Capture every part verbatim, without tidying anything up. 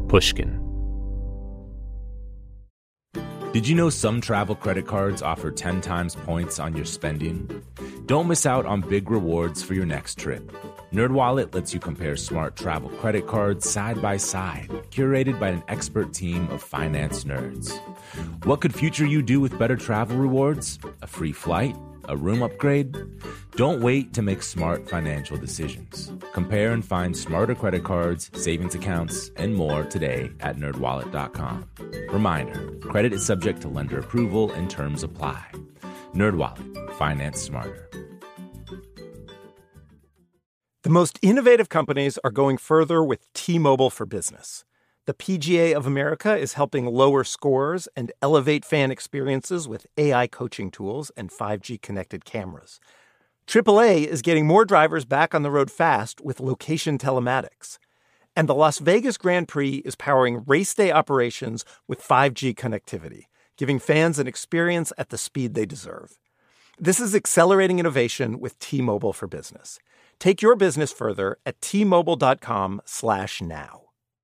Pushkin. Did you know some travel credit cards offer ten times points on your spending? Don't miss out on big rewards for your next trip. NerdWallet lets you compare smart travel credit cards side by side, curated by an expert team of finance nerds. What could future you do with better travel rewards? A free flight? A room upgrade? Don't wait to make smart financial decisions. Compare and find smarter credit cards, savings accounts, and more today at nerd wallet dot com. Reminder, credit is subject to lender approval and terms apply. NerdWallet, finance smarter. The most innovative companies are going further with T-Mobile for Business. The P G A of America is helping lower scores and elevate fan experiences with A I coaching tools and five G connected cameras. triple A is getting more drivers back on the road fast with location telematics. And the Las Vegas Grand Prix is powering race day operations with five G connectivity, giving fans an experience at the speed they deserve. This is accelerating innovation with T-Mobile for Business. Take your business further at T Mobile dot com slash now.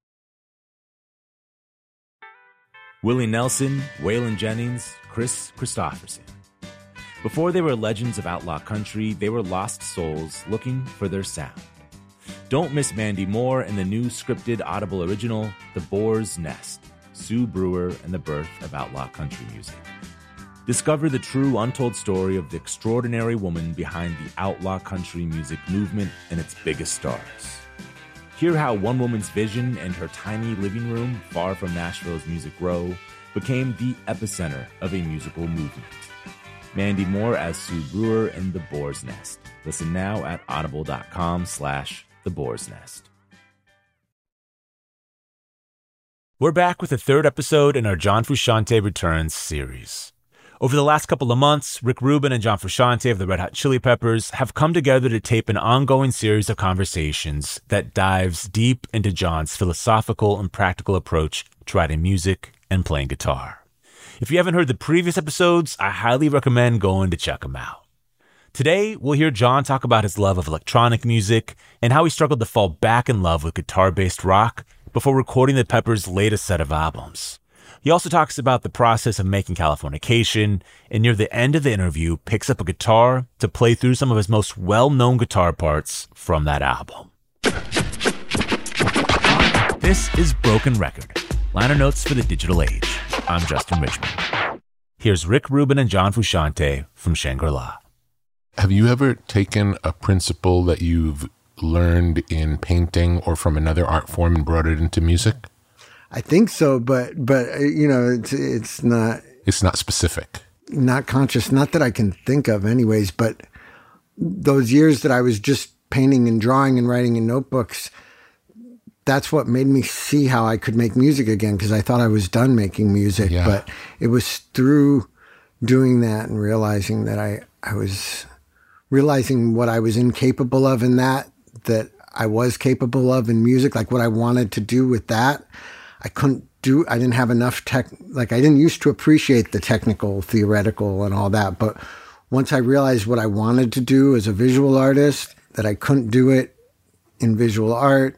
Willie Nelson, Waylon Jennings, Chris Christopherson. Before they were legends of outlaw country, they were lost souls looking for their sound. Don't miss Mandy Moore in the new scripted Audible original, The Boar's Nest, Sue Brewer and the Birth of Outlaw Country Music. Discover the true untold story of the extraordinary woman behind the outlaw country music movement and its biggest stars. Hear how one woman's vision and her tiny living room, far from Nashville's Music Row, became the epicenter of a musical movement. Mandy Moore as Sue Brewer in The Boar's Nest. Listen now at audible dot com slash The Boar's Nest. We're back with the third episode in our John Frusciante Returns series. Over the last couple of months, Rick Rubin and John Frusciante of the Red Hot Chili Peppers have come together to tape an ongoing series of conversations that dives deep into John's philosophical and practical approach to writing music and playing guitar. If you haven't heard the previous episodes, I highly recommend going to check them out. Today, we'll hear John talk about his love of electronic music and how he struggled to fall back in love with guitar-based rock before recording the Peppers' latest set of albums. He also talks about the process of making Californication, and near the end of the interview, picks up a guitar to play through some of his most well-known guitar parts from that album. This is Broken Record, liner notes for the digital age. I'm Justin Richmond. Here's Rick Rubin and John Frusciante from Shangri-La. Have you ever taken a principle that you've learned in painting or from another art form and brought it into music? I think so, but, but you know, it's, it's not... It's not specific. Not conscious, not that I can think of anyways, but those years that I was just painting and drawing and writing in notebooks, that's what made me see how I could make music again, because I thought I was done making music. Yeah. But it was through doing that and realizing that I, I was... realizing what I was incapable of in that, that I was capable of in music, like what I wanted to do with that. I couldn't do, I didn't have enough tech, like I didn't used to appreciate the technical, theoretical and all that. But once I realized what I wanted to do as a visual artist, that I couldn't do it in visual art,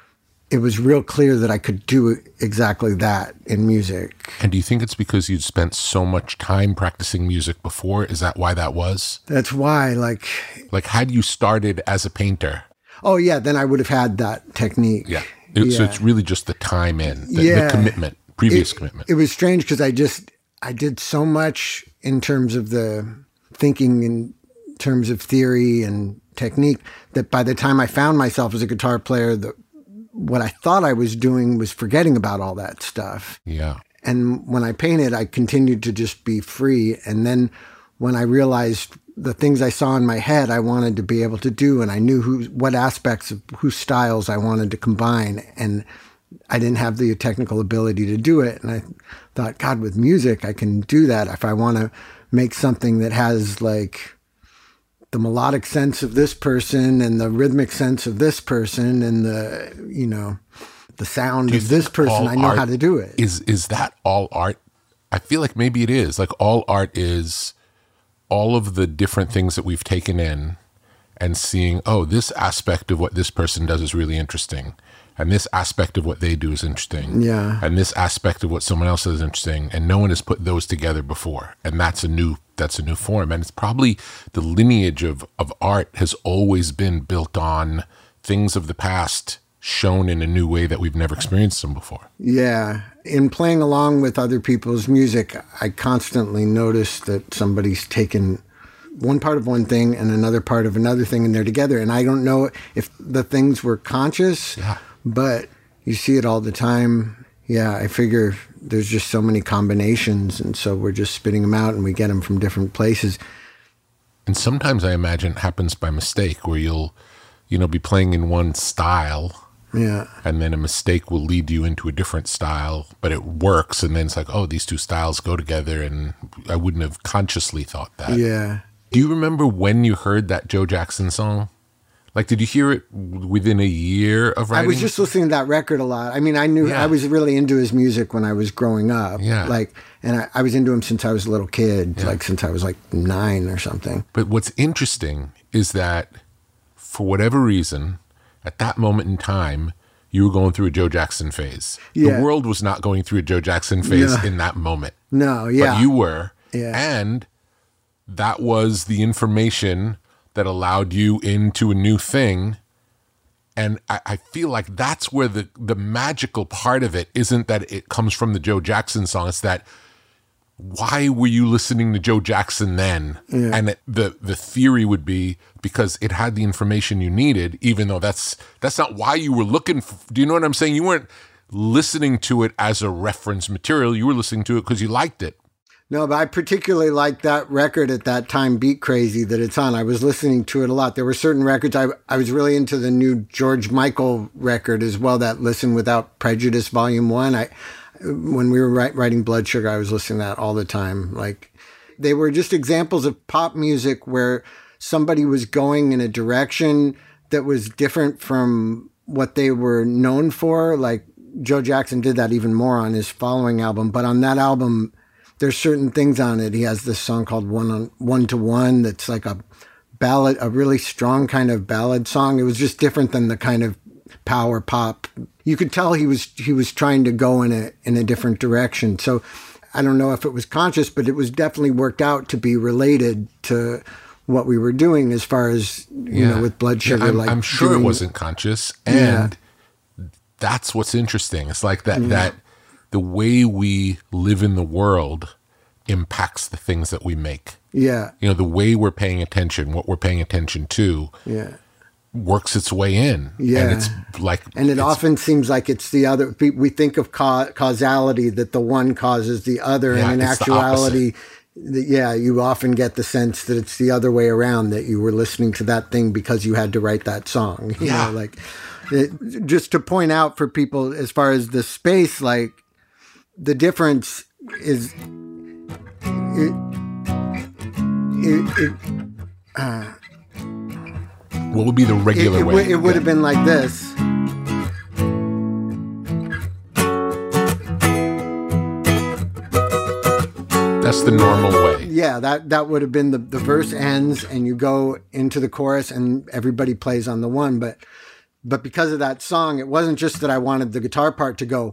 it was real clear that I could do exactly that in music. And do you think it's because you'd spent so much time practicing music before? Is that why that was? That's why, like... Like, had you started as a painter? Oh, yeah, then I would have had that technique. Yeah. It, yeah. So it's really just the time in, the, yeah. the commitment, previous it, commitment. It was strange because I just, I did so much in terms of the thinking, in terms of theory and technique, that by the time I found myself as a guitar player, the what I thought I was doing was forgetting about all that stuff. Yeah. And when I painted, I continued to just be free. And then when I realized the things I saw in my head, I wanted to be able to do, and I knew who, what aspects of whose styles I wanted to combine. And I didn't have the technical ability to do it. And I thought, God, with music, I can do that. If I want to make something that has like the melodic sense of this person and the rhythmic sense of this person and the, you know, the sound of this person, I know how to do it. Is is that all art? I feel like maybe it is. Like all art is all of the different things that we've taken in and seeing, oh, this aspect of what this person does is really interesting. and this aspect of what they do is interesting. Yeah. And this aspect of what someone else does is interesting. And no one has put those together before. And that's a new that's a new form. And it's probably the lineage of, of art has always been built on things of the past shown in a new way that we've never experienced them before. Yeah. In playing along with other people's music, I constantly notice that somebody's taken one part of one thing and another part of another thing, and they're together. And I don't know if the things were conscious, Yeah. but you see it all the time. Yeah, I figure there's just so many combinations, and so we're just spitting them out, and we get them from different places. And sometimes I imagine it happens by mistake, where you'll, you know, be playing in one style, Yeah. and then a mistake will lead you into a different style, but it works. And then it's like, oh, these two styles go together, and I wouldn't have consciously thought that. Yeah. Do you remember when you heard that Joe Jackson song? Like, did you hear it within a year of writing? I was just listening to that record a lot. I mean, I knew Yeah. I was really into his music when I was growing up. Yeah. Like, and I, I was into him since I was a little kid, Yeah. like since I was like nine or something. But what's interesting is that for whatever reason, at that moment in time, you were going through a Joe Jackson phase. Yeah. The world was not going through a Joe Jackson phase No. in that moment. No, yeah. But you were. Yeah. And that was the information that allowed you into a new thing. And I, I feel like that's where the, the magical part of it isn't that it comes from the Joe Jackson song. It's that, why were you listening to Joe Jackson then? Yeah. And it, the the theory would be because it had the information you needed, even though that's that's not why you were looking for, do you know what I'm saying? You weren't listening to it as a reference material. You were listening to it because you liked it. No, but I particularly liked that record at that time, Beat Crazy, that it's on. I was listening to it a lot. There were certain records. I, I was really into the new George Michael record as well, that Listen Without Prejudice, Volume one. I, when we were write, writing Blood Sugar, I was listening to that all the time. Like, they were just examples of pop music where somebody was going in a direction that was different from what they were known for. Like, Joe Jackson did that even more on his following album. But on that album, there's certain things on it. He has this song called One on One to One that's like a ballad, a really strong kind of ballad song. It was just different than the kind of power pop. You could tell he was he was trying to go in a in a different direction. So I don't know if it was conscious, but it was definitely worked out to be related to what we were doing as far as, you Yeah. know, with Blood Sugar. Yeah, I'm, like I'm sure doing- it wasn't conscious. And that's what's interesting. It's like that, Yeah. that the way we live in the world impacts the things that we make. Yeah, You know, the way we're paying attention, what we're paying attention to, yeah. works its way in. Yeah. And it's like, And it it's- often seems like it's the other. we- We think of ca- causality, that the one causes the other, Yeah, and in it's the actuality, the, yeah, you often get the sense that it's the other way around. That you were listening to that thing because you had to write that song. You Yeah. know, like it, just to point out for people as far as the space, like the difference is it. It, it, what would be the it, regular it, way? would- it would have been like this. That's the normal way. Yeah, that, that would have been the, the verse ends and you go into the chorus and everybody plays on the one. But but because of that song, it wasn't just that I wanted the guitar part to go.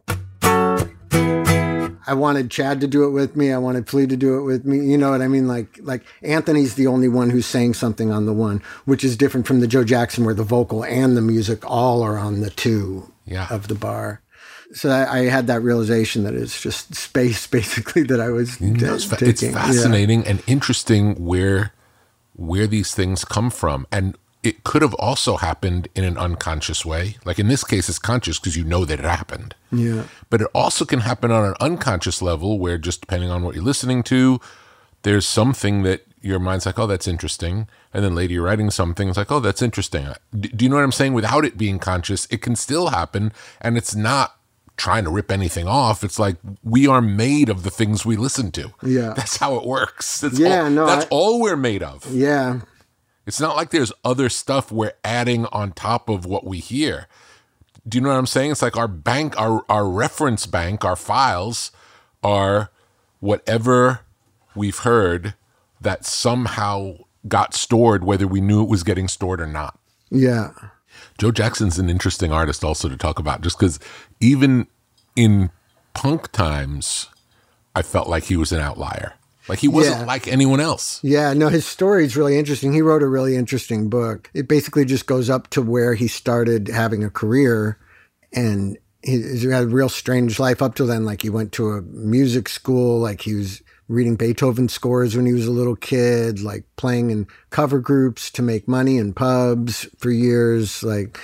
I wanted Chad to do it with me. I wanted Flea to do it with me. You know what I mean? Like like Anthony's the only one who's saying something on the one, which is different from the Joe Jackson where the vocal and the music all are on the two Yeah. of the bar. So I, I had that realization that it's just space, basically, that I was You know, t- it's, fa- taking. it's fascinating and interesting where where these things come from. And it could have also happened in an unconscious way. Like in this case, it's conscious because you know that it happened. Yeah. But it also can happen on an unconscious level where just depending on what you're listening to, there's something that your mind's like, oh, that's interesting. And then later you're writing something, it's like, oh, that's interesting. D- Do you know what I'm saying? Without it being conscious, it can still happen. And it's not trying to rip anything off. It's like we are made of the things we listen to. Yeah. That's how it works. That's Yeah, all, no, that's I- all we're made of. Yeah. It's not like there's other stuff we're adding on top of what we hear. Do you know what I'm saying? It's like our bank, our, our reference bank, our files are whatever we've heard that somehow got stored, whether we knew it was getting stored or not. Yeah. Joe Jackson's an interesting artist also to talk about, just because even in punk times, I felt like he was an outlier. Like he wasn't Yeah. like anyone else. Yeah, no, his story is really interesting. He wrote a really interesting book. It basically just goes up to where he started having a career, and he, he had a real strange life up till then. Like he went to a music school, like he was reading Beethoven scores when he was a little kid, like playing in cover groups to make money in pubs for years, like,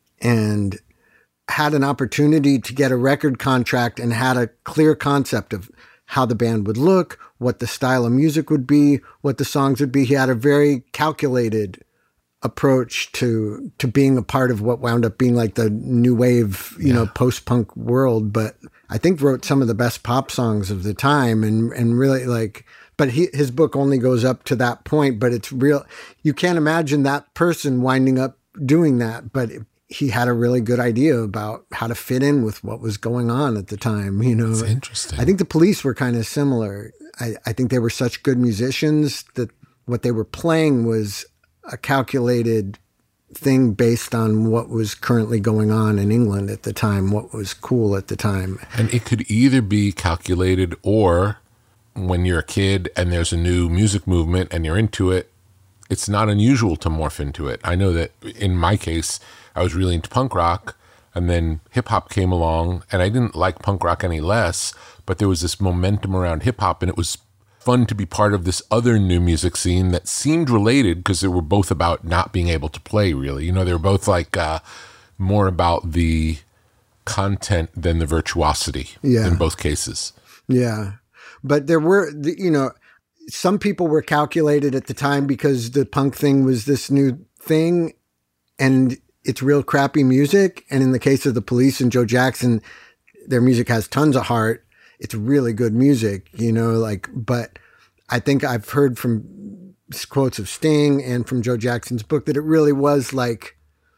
and had an opportunity to get a record contract and had a clear concept of how the band would look, what the style of music would be, what the songs would be. He had a very calculated approach to to being a part of what wound up being like the new wave, you yeah. know, post-punk world. But I think wrote some of the best pop songs of the time, and and really like. But he, his book only goes up to that point. But it's real. You can't imagine that person winding up doing that. But it, he had a really good idea about how to fit in with what was going on at the time. You know, it's interesting. I think the Police were kind of similar. I, I think they were such good musicians that what they were playing was a calculated thing based on what was currently going on in England at the time, what was cool at the time. And it could either be calculated, or when you're a kid and there's a new music movement and you're into it, it's not unusual to morph into it. I know that in my case, I was really into punk rock, and then hip hop came along, and I didn't like punk rock any less, but there was this momentum around hip hop, and it was fun to be part of this other new music scene that seemed related because they were both about not being able to play, really. You know, they were both like uh, more about the content than the virtuosity yeah. in both cases. Yeah. But there were, you know, some people were calculated at the time because the punk thing was this new thing, and it's real crappy music. And in the case of the Police and Joe Jackson, their music has tons of heart. It's really good music, you know, like, but I think I've heard from quotes of Sting and from Joe Jackson's book that it really was like,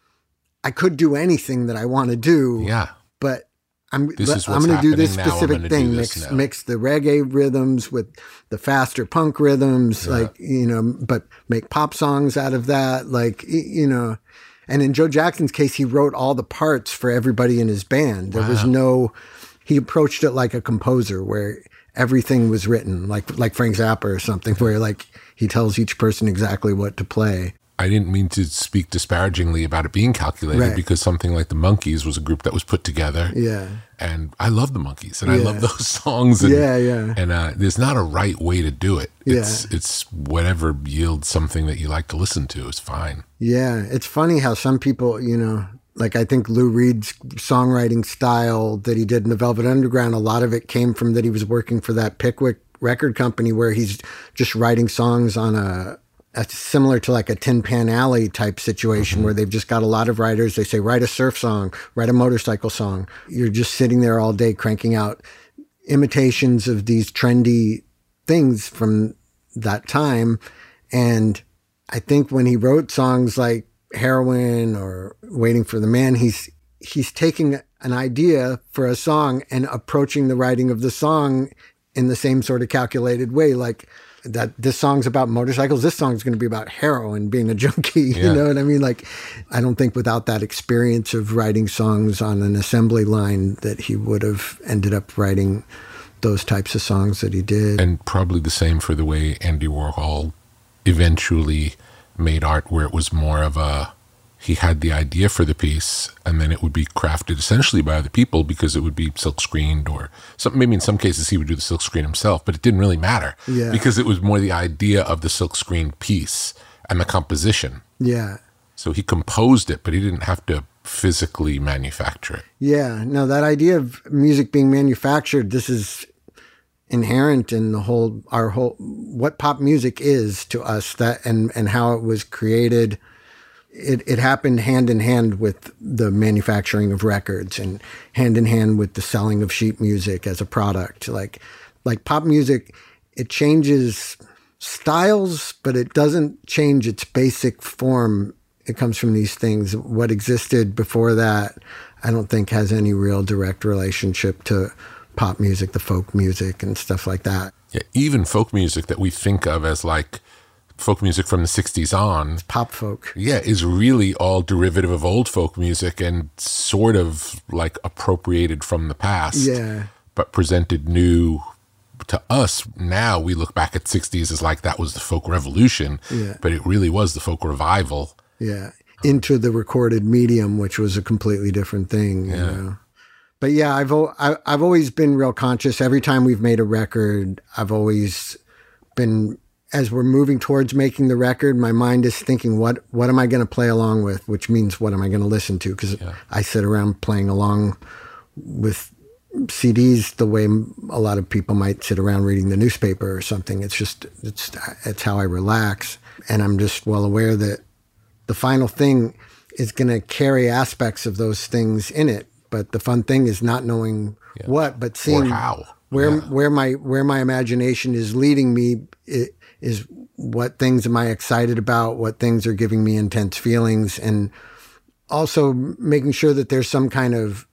I could do anything that I want to do. Yeah. But I'm, this is I'm going to do this now. specific thing, mix, mix the reggae rhythms with the faster punk rhythms, yeah. like, you know, but make pop songs out of that. Like, you know, and in Joe Jackson's case, he wrote all the parts for everybody in his band. There wow. was no, he approached it like a composer where everything was written, like like Frank Zappa or something, where like he tells each person exactly what to play. I didn't mean to speak disparagingly about it being calculated, right. because something like the Monkees was a group that was put together. Yeah. And I love the Monkees, and yeah. I love those songs. And, yeah, yeah. And uh, there's not a right way to do it. It's, yeah. it's whatever yields something that you like to listen to is fine. Yeah. It's funny how some people, you know, like I think Lou Reed's songwriting style that he did in the Velvet Underground, a lot of it came from that he was working for that Pickwick record company where he's just writing songs on a, a similar to like a Tin Pan Alley type situation mm-hmm. where they've just got a lot of writers. They say, write a surf song, write a motorcycle song. You're just sitting there all day cranking out imitations of these trendy things from that time. And I think when he wrote songs like Heroin or Waiting for the Man, he's he's taking an idea for a song and approaching the writing of the song in the same sort of calculated way, like that this song's about motorcycles, this song's going to be about heroin, being a junkie. Yeah. You know what I mean? Like, I don't think without that experience of writing songs on an assembly line that he would have ended up writing those types of songs that he did. And probably the same for the way Andy Warhol eventually made art, where it was more of a, he had the idea for the piece and then it would be crafted essentially by other people because it would be silk screened, or some, maybe in some cases he would do the silk screen himself, but it didn't really matter yeah. because it was more the idea of the silk screen piece and the composition. Yeah. So he composed it, but he didn't have to physically manufacture it. Yeah. No, that idea of music being manufactured, this is inherent in the whole, our whole, what pop music is to us, that and, and how it was created. It, it happened hand in hand with the manufacturing of records and hand in hand with the selling of sheet music as a product. Like, like pop music, it changes styles, but it doesn't change its basic form. It comes from these things. What existed before that, I don't think has any real direct relationship to pop music, the folk music and stuff like that. Yeah, even folk music that we think of as like folk music from the sixties on, Pop folk. yeah, is really all derivative of old folk music and sort of like appropriated from the past, Yeah. but presented new to us. Now we look back at sixties as like that was the folk revolution, Yeah. but it really was the folk revival. Yeah. Into the recorded medium, which was a completely different thing. You Yeah. know? But yeah, I've, al- I, I've always been real conscious. Every time we've made a record, I've always been, as we're moving towards making the record, my mind is thinking, what, what am I going to play along with? Which means, what am I going to listen to? Because Yeah. I sit around playing along with C Ds the way a lot of people might sit around reading the newspaper or something. It's just, it's, it's how I relax. And I'm just well aware that the final thing is going to carry aspects of those things in it. But the fun thing is not knowing Yeah. what, but seeing Or how. where Yeah. where my where my imagination is leading me. It, is what things am I excited about? What things are giving me intense feelings? And also making sure that there's some kind of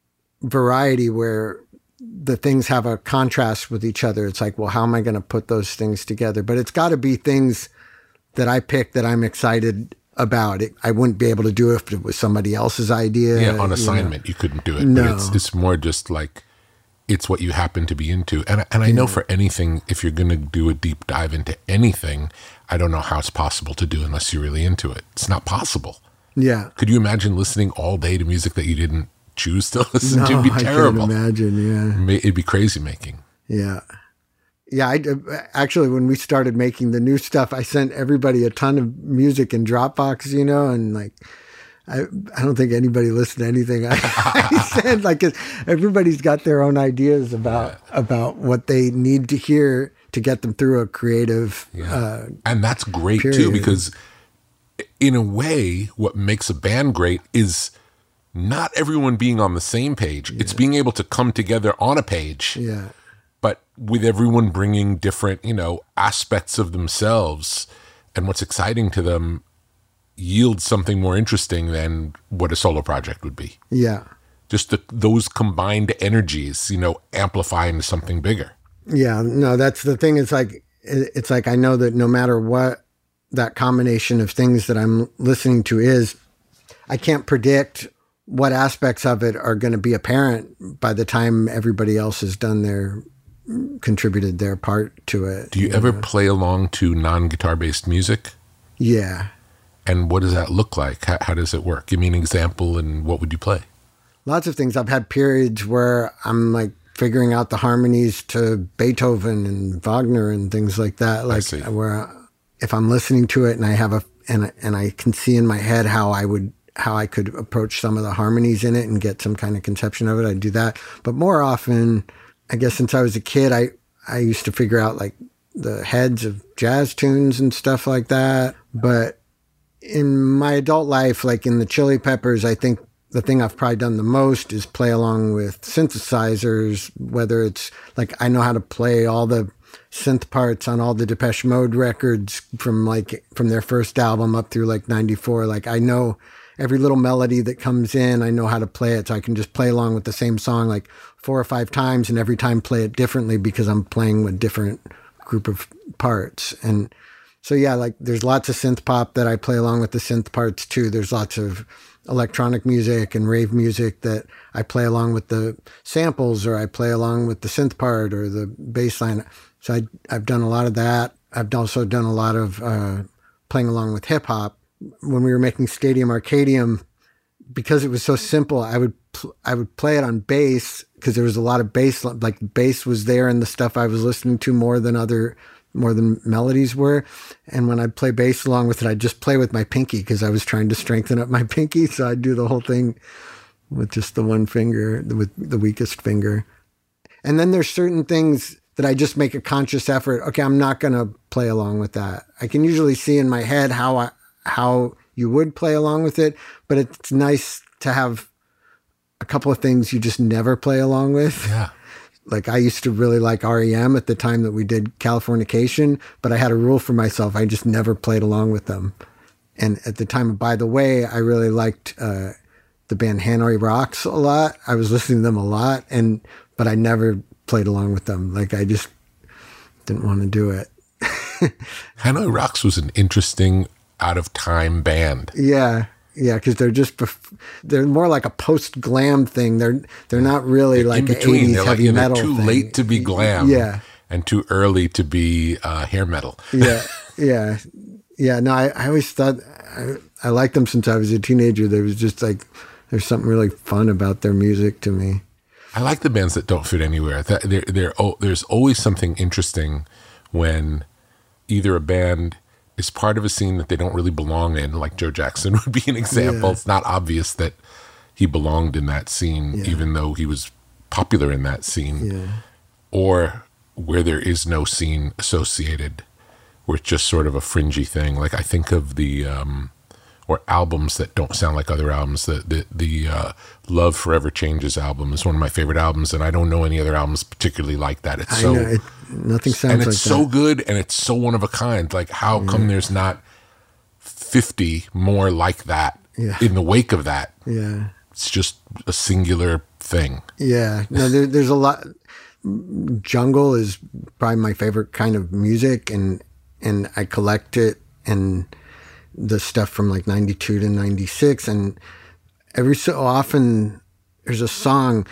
variety where the things have a contrast with each other. It's like, well, how am I going to put those things together? But it's got to be things that I pick that I'm excited about. It, I wouldn't be able to do it if it was somebody else's idea. Yeah, on you assignment, know. you couldn't do it. No. But it's, it's more just like, it's what you happen to be into. And, and I know for anything, if you're going to do a deep dive into anything, I don't know how it's possible to do unless you're really into it. It's not possible. Yeah. Could you imagine listening all day to music that you didn't choose to listen to? No, It'd be terrible. I can't imagine. Yeah. Ma- It'd be crazy making. Yeah. Yeah. I, actually, when we started making the new stuff, I sent everybody a ton of music in Dropbox, you know, and like, I, I don't think anybody listened to anything I, I said. Like, everybody's got their own ideas about, yeah. about what they need to hear to get them through a creative, Yeah. uh, And that's great period. too, because in a way, what makes a band great is not everyone being on the same page. Yeah. It's being able to come together on a page, yeah. but with everyone bringing different, you know, aspects of themselves and what's exciting to them yields something more interesting than what a solo project would be. Yeah. Just the, those combined energies, you know, amplify into something bigger. Yeah, no, that's the thing. It's like, it's like, I know that no matter what that combination of things that I'm listening to is, I can't predict what aspects of it are going to be apparent by the time everybody else has done their, contributed their part to it. Do you, you ever know? play along to non-guitar based music? Yeah. And what does that look like? How, how does it work? Give me an example, and what would you play? Lots of things. I've had periods where I'm like figuring out the harmonies to Beethoven and Wagner and things like that. Like where if I'm listening to it and I have a and and I can see in my head how I would how I could approach some of the harmonies in it and get some kind of conception of it, I do that. But more often, I guess since I was a kid, I I used to figure out like the heads of jazz tunes and stuff like that. But in my adult life, like in the Chili Peppers, I think the thing I've probably done the most is play along with synthesizers, whether it's like I know how to play all the synth parts on all the Depeche Mode records from like from their first album up through like ninety-four. Like I know every little melody that comes in, I know how to play it. So I can just play along with the same song like four or five times and every time play it differently because I'm playing with different group of parts. And so, yeah, like there's lots of synth pop that I play along with the synth parts too. There's lots of electronic music and rave music that I play along with the samples or I play along with the synth part or the bass line. So I, I've done a lot of that. I've also done a lot of uh, playing along with hip hop. When we were making Stadium Arcadium, because it was so simple, I would pl- I would play it on bass because there was a lot of bass, like bass was there in the stuff I was listening to more than other more than melodies were. And when I'd play bass along with it, I'd just play with my pinky because I was trying to strengthen up my pinky. So I'd do the whole thing with just the one finger, with the weakest finger. And then there's certain things that I just make a conscious effort. Okay, I'm not going to play along with that. I can usually see in my head how I, how you would play along with it, but it's nice to have a couple of things you just never play along with. Yeah. Like I used to really like R E M at the time that we did Californication, but I had a rule for myself. I just never played along with them. And at the time of By the Way, I really liked uh, the band Hanoi Rocks a lot. I was listening to them a lot, and but I never played along with them. Like I just didn't want to do it. Hanoi Rocks was an interesting out of time band. Yeah. Yeah, because they're just bef- they're more like a post glam thing. They're they're not really They're like in an between. eighties They're like, heavy you know, metal. too thing. late to be glam. Yeah, and too early to be uh, hair metal. yeah, yeah, yeah. No, I, I always thought I, I liked them since I was a teenager. There was just like there's something really fun about their music to me. I like the bands that don't fit anywhere. That they're, they're, oh, there's always something interesting when either a band is part of a scene that they don't really belong in, like Joe Jackson would be an example. Yeah. It's not obvious that he belonged in that scene, Yeah. even though he was popular in that scene. Yeah, Or where there is no scene associated, where it's just sort of a fringy thing. Like I think of the, um, or albums that don't sound like other albums. The the, the uh, Love Forever Changes album is one of my favorite albums, and I don't know any other albums particularly like that. It's I so know it, nothing sounds and it's like so that. good, and it's so one of a kind. Like how come there's not fifty more like that Yeah. in the wake of that? Yeah, It's just a singular thing. yeah. No, there, there's a lot. Jungle is probably my favorite kind of music, and and I collect it and the stuff from like ninety-two to ninety-six, and every so often there's a song.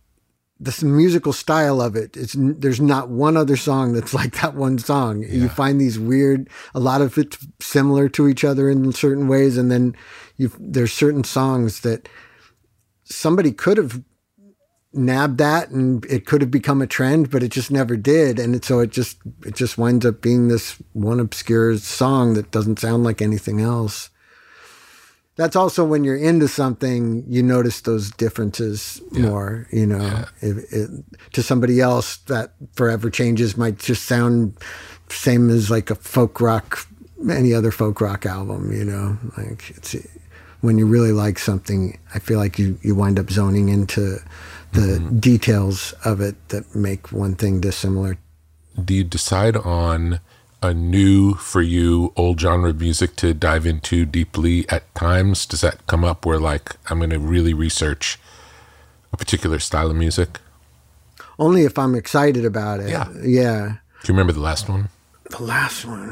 The musical style of it, it's there's not one other song that's like that one song. Yeah. You find these weird, a lot of it's similar to each other in certain ways, and then you there's certain songs that somebody could have nabbed that and it could have become a trend, but it just never did. And it, so it just it just winds up being this one obscure song that doesn't sound like anything else. That's also when you're into something, you notice those differences Yeah. more, you know. Yeah. If it, to somebody else, that Forever Changes might just sound same as like a folk rock, any other folk rock album, you know. Like it's when you really like something, I feel like you, you wind up zoning into the mm-hmm. details of it that make one thing dissimilar. Do you decide on a new, for you, old genre music to dive into deeply at times? Does that come up where, like, I'm going to really research a particular style of music? Only if I'm excited about it. Yeah. Yeah. Do you remember the last one? The last one.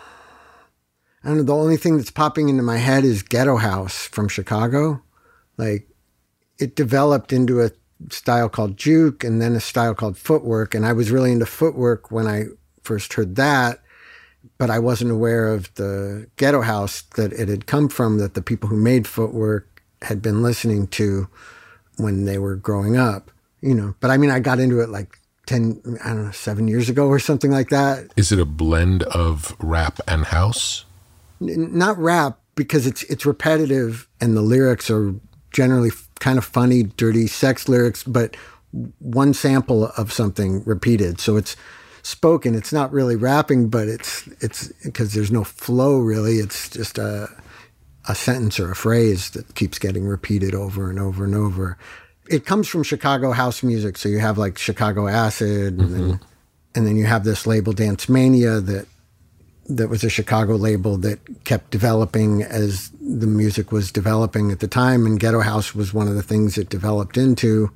I don't know. The only thing that's popping into my head is Ghetto House from Chicago. Like, it developed into a style called juke and then a style called footwork. And I was really into footwork when I first heard that, but I wasn't aware of the Ghetto House that it had come from, that the people who made footwork had been listening to when they were growing up, you know. But I mean, I got into it like ten, I don't know, seven years ago or something like that. Is it a blend of rap and house? N- not rap, because it's it's repetitive and the lyrics are generally kind of funny, dirty sex lyrics, but one sample of something repeated. So it's spoken. It's not really rapping, but it's it's because there's no flow really. It's just a a sentence or a phrase that keeps getting repeated over and over and over. It comes from Chicago house music. So you have like Chicago Acid, and mm-hmm. then and then you have this label Dance Mania that that was a Chicago label that kept developing as the music was developing at the time, and Ghetto House was one of the things it developed into.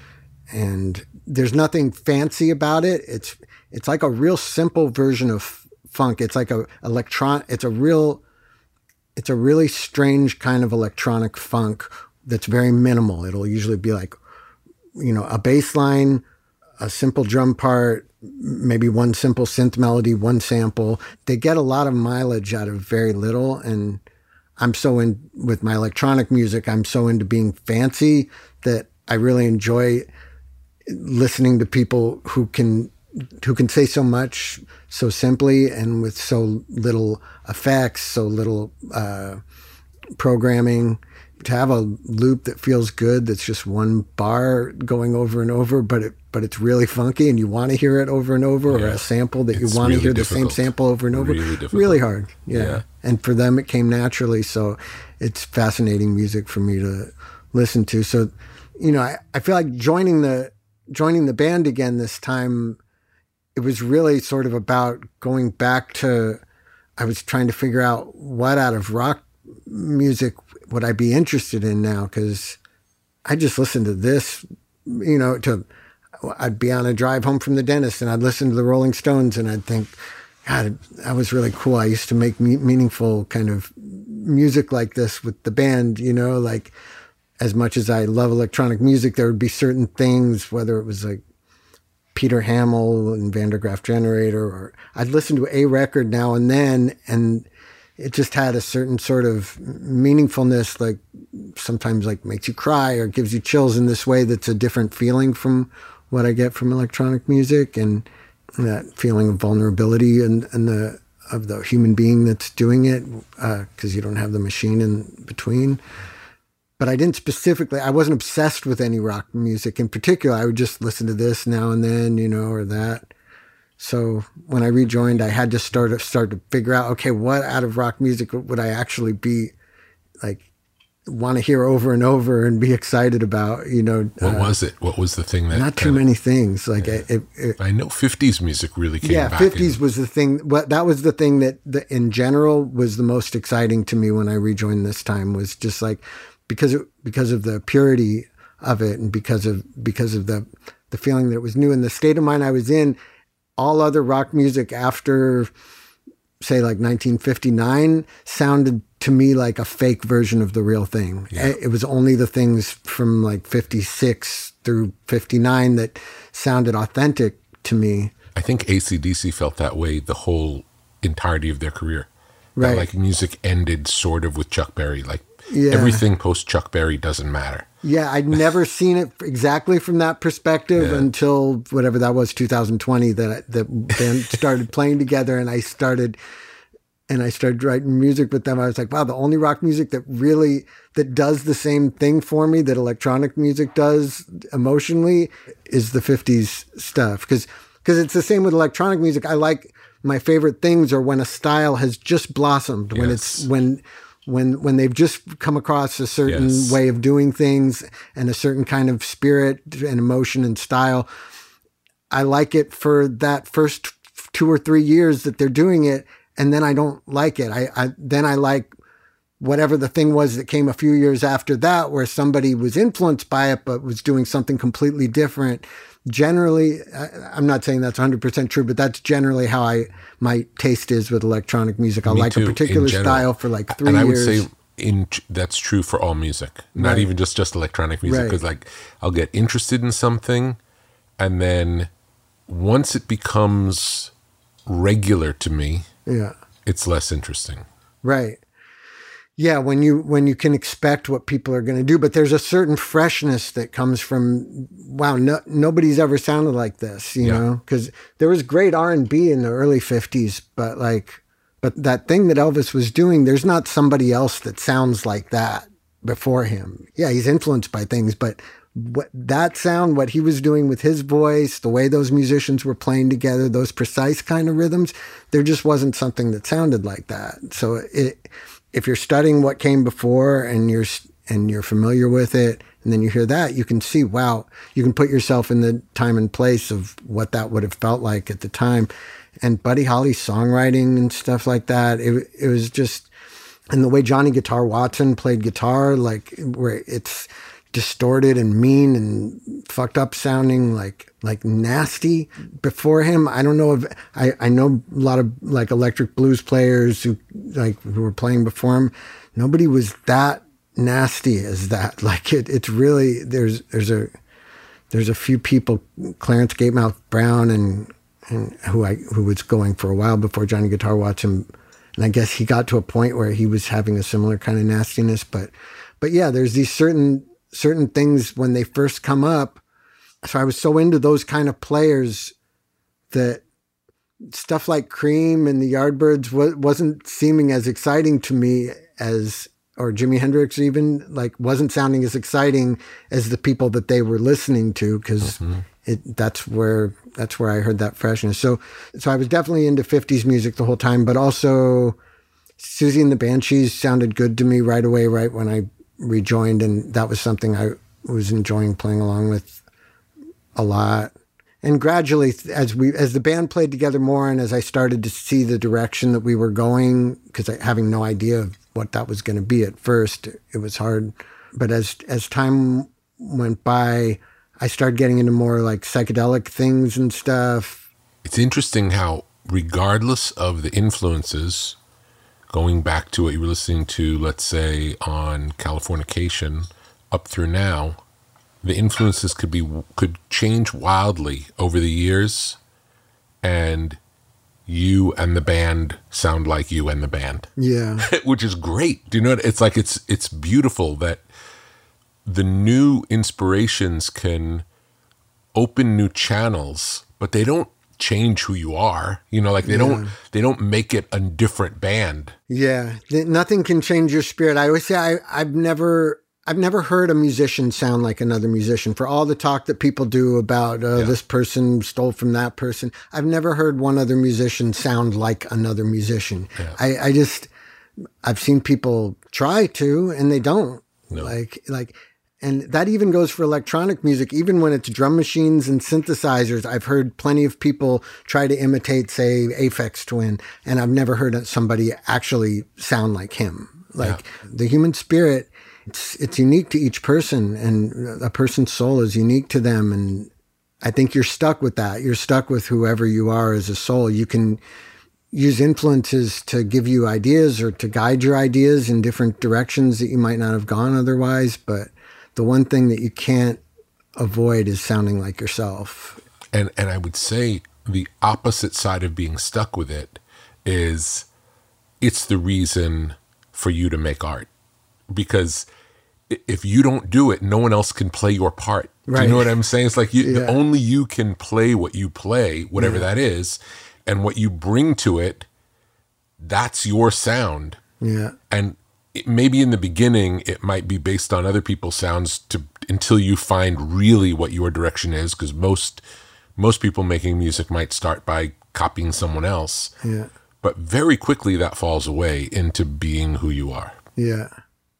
And there's nothing fancy about it. It's it's like a real simple version of funk. It's like a electron. It's a real. It's a really strange kind of electronic funk that's very minimal. It'll usually be like, you know, a bass line, a simple drum part, maybe one simple synth melody, one sample. They get a lot of mileage out of very little. And I'm so in with my electronic music, I'm so into being fancy that I really enjoy listening to people who can who can say so much so simply and with so little effects, so little uh, programming. To have a loop that feels good, that's just one bar going over and over, but it but it's really funky and you want to hear it over and over, yeah. or a sample that It's you want really to hear difficult. the same sample over and over. Really difficult. Really hard. Yeah. Yeah. And for them, it came naturally. So it's fascinating music for me to listen to. So, you know, I, I feel like joining the joining the band again this time, it was really sort of about going back to, I was trying to figure out what out of rock music would I be interested in now, because I just listened to this, you know, to I'd be on a drive home from the dentist and I'd listen to the Rolling Stones and I'd think, God, that was really cool. I used to make me- meaningful kind of music like this with the band, you know, like as much as I love electronic music, there would be certain things, whether it was like Peter Hamill and Van der Graaf Generator, or I'd listen to a record now and then, and it just had a certain sort of meaningfulness, like sometimes like makes you cry or gives you chills in this way that's a different feeling from what I get from electronic music, and that feeling of vulnerability and, and the of the human being that's doing it, because uh, you don't have the machine in between. But I didn't specifically, I wasn't obsessed with any rock music in particular. I would just listen to this now and then, you know, or that. So when I rejoined, I had to start, start to figure out, okay, what out of rock music would I actually be like, want to hear over and over and be excited about, you know. What uh, was it? What was the thing that... Not too many things. Like yeah. it, it, I know fifties music really came yeah, back. Yeah, fifties in. was the thing. What that was the thing that, that in general was the most exciting to me when I rejoined this time, was just like, because it, because of the purity of it, and because of because of the the feeling that it was new and the state of mind I was in. All other rock music after, say, like nineteen fifty-nine sounded to me like a fake version of the real thing. Yeah. It was only the things from like fifty-six through fifty-nine that sounded authentic to me. I think A C D C felt that way the whole entirety of their career. Right. That, like, music ended sort of with Chuck Berry. Like, yeah. everything post Chuck Berry doesn't matter. Yeah, I'd never seen it exactly from that perspective yeah. until whatever that was, two thousand twenty, that the band started playing together, and I started and I started writing music with them. I was like, wow, the only rock music that really that does the same thing for me that electronic music does emotionally is the fifties stuff, because because it's the same with electronic music. I like, my favorite things are when a style has just blossomed, when yes. it's when. When when they've just come across a certain yes. way of doing things and a certain kind of spirit and emotion and style. I like it for that first two or three years that they're doing it, and then I don't like it. I, I then I like whatever the thing was that came a few years after that, where somebody was influenced by it but was doing something completely different. Generally, I, I'm not saying that's one hundred percent true, but that's generally how I my taste is with electronic music. I'll Me like too, a particular style for like three and I years. would say in that's true for all music, not Right. even just, just electronic music, because Right. like I'll get interested in something, and then once it becomes regular to me, Yeah. it's less interesting. Right. Yeah, when you when you can expect what people are going to do, but there's a certain freshness that comes from, wow, no, nobody's ever sounded like this, you Yeah. know? Because there was great R and B in the early fifties, but like, but that thing that Elvis was doing, there's not somebody else that sounds like that before him. Yeah, he's influenced by things, but what that sound, what he was doing with his voice, the way those musicians were playing together, those precise kind of rhythms, there just wasn't something that sounded like that. So it, if you're studying what came before and you're and you're familiar with it, and then you hear that, you can see, wow, you can put yourself in the time and place of what that would have felt like at the time. And Buddy Holly's songwriting and stuff like that, it it was just, and the way Johnny Guitar Watson played guitar, like where it's distorted and mean and fucked up sounding, like like nasty. Before him, I don't know if I, I know a lot of like electric blues players who like who were playing before him. Nobody was that nasty as that. Like it, it's really there's there's a there's a few people, Clarence Gatemouth Brown and and who I who was going for a while before Johnny Guitar Watson, and I guess he got to a point where he was having a similar kind of nastiness. But but yeah, there's these certain certain things when they first come up. So I was so into those kind of players that stuff like Cream and the Yardbirds w- wasn't seeming as exciting to me as, or Jimi Hendrix even, like wasn't sounding as exciting as the people that they were listening to, because mm-hmm. it that's where that's where I heard that freshness. So so I was definitely into fifties music the whole time, but also Susie and the Banshees sounded good to me right away, right when I rejoined, and that was something I was enjoying playing along with a lot. And gradually, as we as the band played together more, and as I started to see the direction that we were going, because having no idea of what that was going to be at first, it was hard. But as as time went by, I started getting into more like psychedelic things and stuff. It's interesting how regardless of the influences, going back to what you were listening to, let's say on Californication, up through now, the influences could be could change wildly over the years, and you and the band sound like you and the band. Yeah, which is great. Do you know what? It's like it's it's beautiful that the new inspirations can open new channels, but they don't change who you are. You know, like they yeah. don't they don't make it a different band. Yeah, nothing can change your spirit. I always say I, I've never. I've never heard a musician sound like another musician. For all the talk that people do about uh, yeah. this person stole from that person, I've never heard one other musician sound like another musician. Yeah. I, I just, I've seen people try to, and they don't. No. Like, like, and that even goes for electronic music. Even when it's drum machines and synthesizers, I've heard plenty of people try to imitate, say, Aphex Twin, and I've never heard somebody actually sound like him. Like yeah. the human spirit. It's it's unique to each person, and a person's soul is unique to them. And I think you're stuck with that. You're stuck with whoever you are as a soul. You can use influences to give you ideas or to guide your ideas in different directions that you might not have gone otherwise. But the one thing that you can't avoid is sounding like yourself. And and I would say the opposite side of being stuck with it is it's the reason for you to make art. Because if you don't do it, no one else can play your part. Right. Do you know what I'm saying? It's like you, yeah. only you can play what you play, whatever yeah. that is, and what you bring to it, that's your sound. Yeah. And it, maybe in the beginning, it might be based on other people's sounds to until you find really what your direction is, because most most people making music might start by copying someone else. Yeah. But very quickly that falls away into being who you are. Yeah.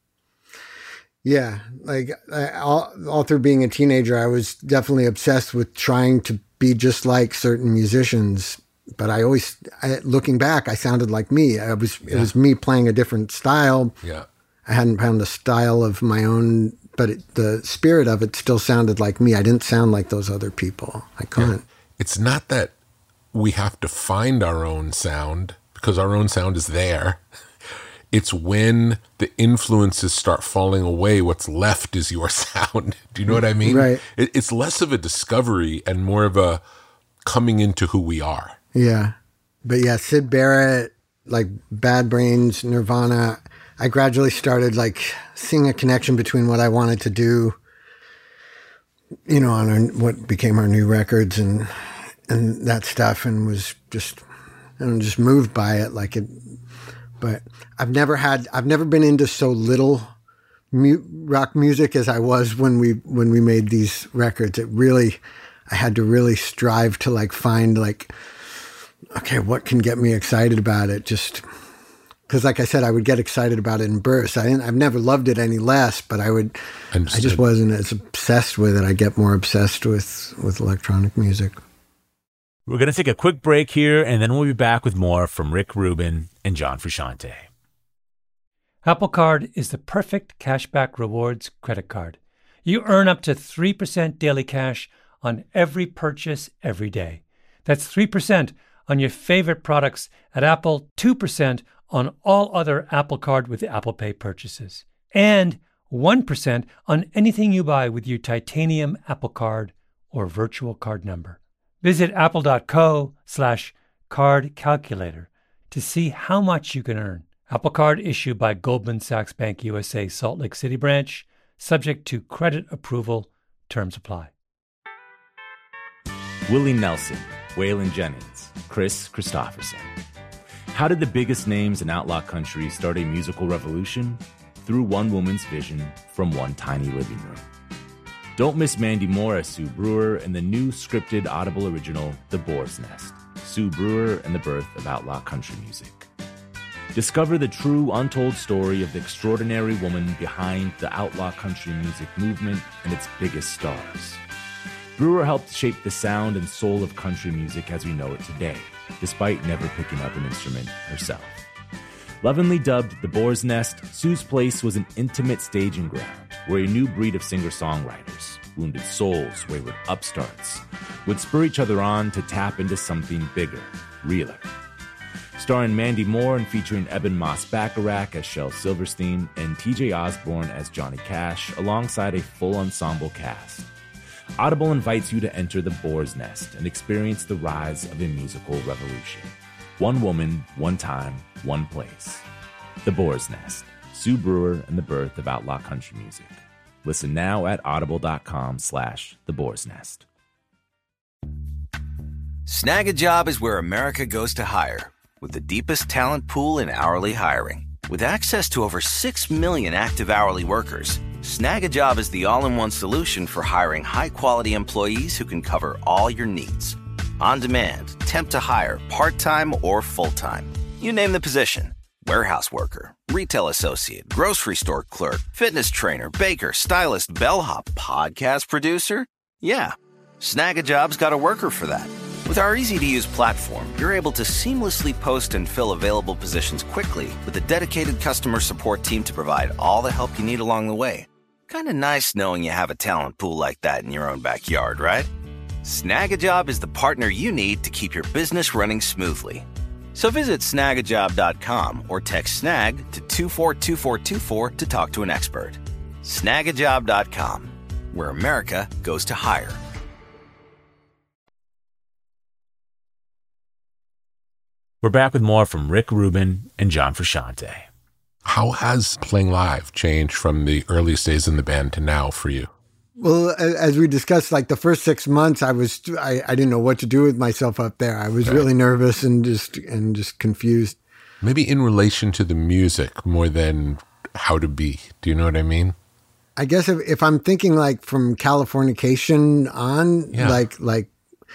Yeah, like I, all, all through being a teenager, I was definitely obsessed with trying to be just like certain musicians. But I always, I, looking back, I sounded like me. I was, yeah. It was me playing a different style. Yeah, I hadn't found a style of my own, but it, the spirit of it still sounded like me. I didn't sound like those other people. I couldn't. Yeah. It's not that we have to find our own sound, because our own sound is there. It's when the influences start falling away, what's left is your sound. Do you know what I mean? Right. It, it's less of a discovery and more of a coming into who we are. Yeah. But yeah, Syd Barrett, like Bad Brains, Nirvana, I gradually started like seeing a connection between what I wanted to do, you know, on our, what became our new records and and that stuff, and was just, and just moved by it. Like it, but I've never had, I've never been into so little mu- rock music as I was when we, when we made these records. It really, I had to really strive to like find like, okay, what can get me excited about it? Just because, like I said, I would get excited about it in bursts. I didn't, I've never loved it any less, but I would, Understood. I just wasn't as obsessed with it. I get more obsessed with, with electronic music. We're going to take a quick break here, and then we'll be back with more from Rick Rubin and John Frusciante. Apple Card is the perfect cashback rewards credit card. You earn up to three percent daily cash on every purchase every day. That's three percent on your favorite products at Apple, two percent on all other Apple Card with Apple Pay purchases, and one percent on anything you buy with your titanium Apple Card or virtual card number. Visit apple.co slash card calculator to see how much you can earn. Apple Card issued by Goldman Sachs Bank U S A Salt Lake City branch, subject to credit approval. Terms apply. Willie Nelson, Waylon Jennings, Chris Christopherson. How did the biggest names in outlaw country start a musical revolution? Through one woman's vision from one tiny living room. Don't miss Mandy Moore as Sue Brewer in the new scripted Audible original, The Boar's Nest, Sue Brewer and the Birth of Outlaw Country Music. Discover the true, untold story of the extraordinary woman behind the outlaw country music movement and its biggest stars. Brewer helped shape the sound and soul of country music as we know it today, despite never picking up an instrument herself. Lovingly dubbed The Boar's Nest, Sue's Place was an intimate staging ground where a new breed of singer-songwriters, wounded souls, wayward upstarts, would spur each other on to tap into something bigger, Reeler. Starring Mandy Moore and featuring Eben Moss-Bacharach as Shel Silverstein and T J Osborne as Johnny Cash, alongside a full ensemble cast. Audible invites you to enter the Boar's Nest and experience the rise of a musical revolution. One woman, one time, one place. The Boar's Nest, Sue Brewer and the birth of outlaw country music. Listen now at audible.com slash the Boar's Nest. Snag a Job is where America goes to hire, with the deepest talent pool in hourly hiring. With access to over six million active hourly workers, Snag a Job is the all-in-one solution for hiring high-quality employees who can cover all your needs. On demand, temp to hire, part-time or full-time. You name the position. Warehouse worker, retail associate, grocery store clerk, fitness trainer, baker, stylist, bellhop, podcast producer. Yeah, Snag a Job's got a worker for that. With our easy-to-use platform, you're able to seamlessly post and fill available positions quickly with a dedicated customer support team to provide all the help you need along the way. Kind of nice knowing you have a talent pool like that in your own backyard, right? Snag a Job is the partner you need to keep your business running smoothly. So visit snag a job dot com or text snag to two four two four two four to talk to an expert. snag a job dot com, where America goes to hire. We're back with more from Rick Rubin and John Frusciante. How has playing live changed from the earliest days in the band to now for you? Well, as we discussed, like the first six months, I was I, I didn't know what to do with myself up there. I was Okay. really nervous and just and just confused. Maybe in relation to the music more than how to be. Do you know what I mean? I guess if, if I'm thinking like from Californication on, Yeah. like like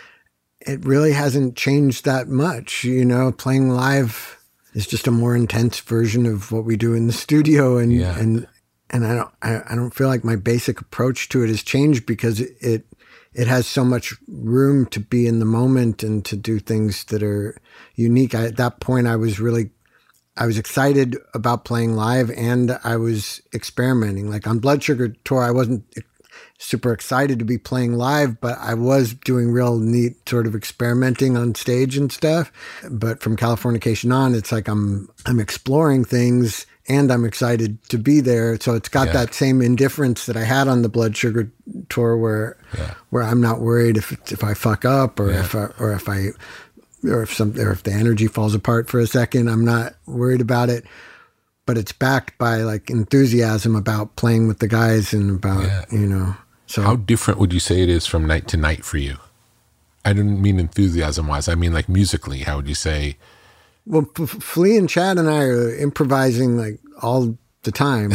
it really hasn't changed that much. You know, playing live is just a more intense version of what we do in the studio, and Yeah. and and I don't I, I don't feel like my basic approach to it has changed because it, it it has so much room to be in the moment and to do things that are unique. I, at that point, I was really I was excited about playing live, and I was experimenting. Like on Blood Sugar Tour, I wasn't super excited to be playing live, but I was doing real neat sort of experimenting on stage and stuff. But from Californication on, it's like I'm I'm exploring things, and I'm excited to be there. So it's got Yeah. that same indifference that I had on the Blood Sugar Tour, where Yeah. where I'm not worried if it's, if I fuck up or Yeah. if I, or if I or if some or if the energy falls apart for a second. I'm not worried about it. But it's backed by like enthusiasm about playing with the guys and about Yeah. you know. So How different would you say it is from night to night for you? I didn't mean enthusiasm wise. I mean like musically. How would you say? well, F- F- Flea and Chad and I are improvising like all the time.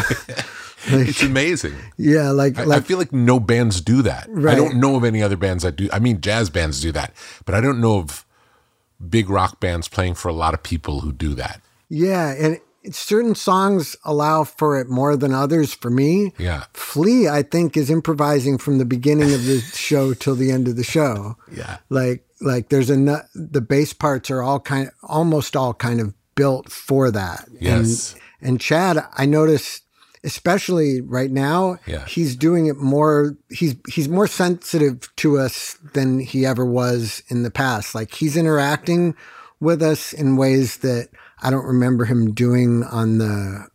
It's amazing. Yeah, like I, like I feel like no bands do that. I Right. don't know of any other bands that do. I mean, jazz bands do that, but I don't know of big rock bands playing for a lot of people who do that. yeah, and certain songs allow for it more than others. For me, Yeah. Flea, I think, is improvising from the beginning of the show till the end of the show. Yeah. Like like there's a nu- the bass parts are all kind almost all kind of built for that. Yes. And, and Chad, I notice, especially right now, Yeah. he's doing it more. He's he's more sensitive to us than he ever was in the past. Like he's interacting with us in ways that I don't remember him doing on the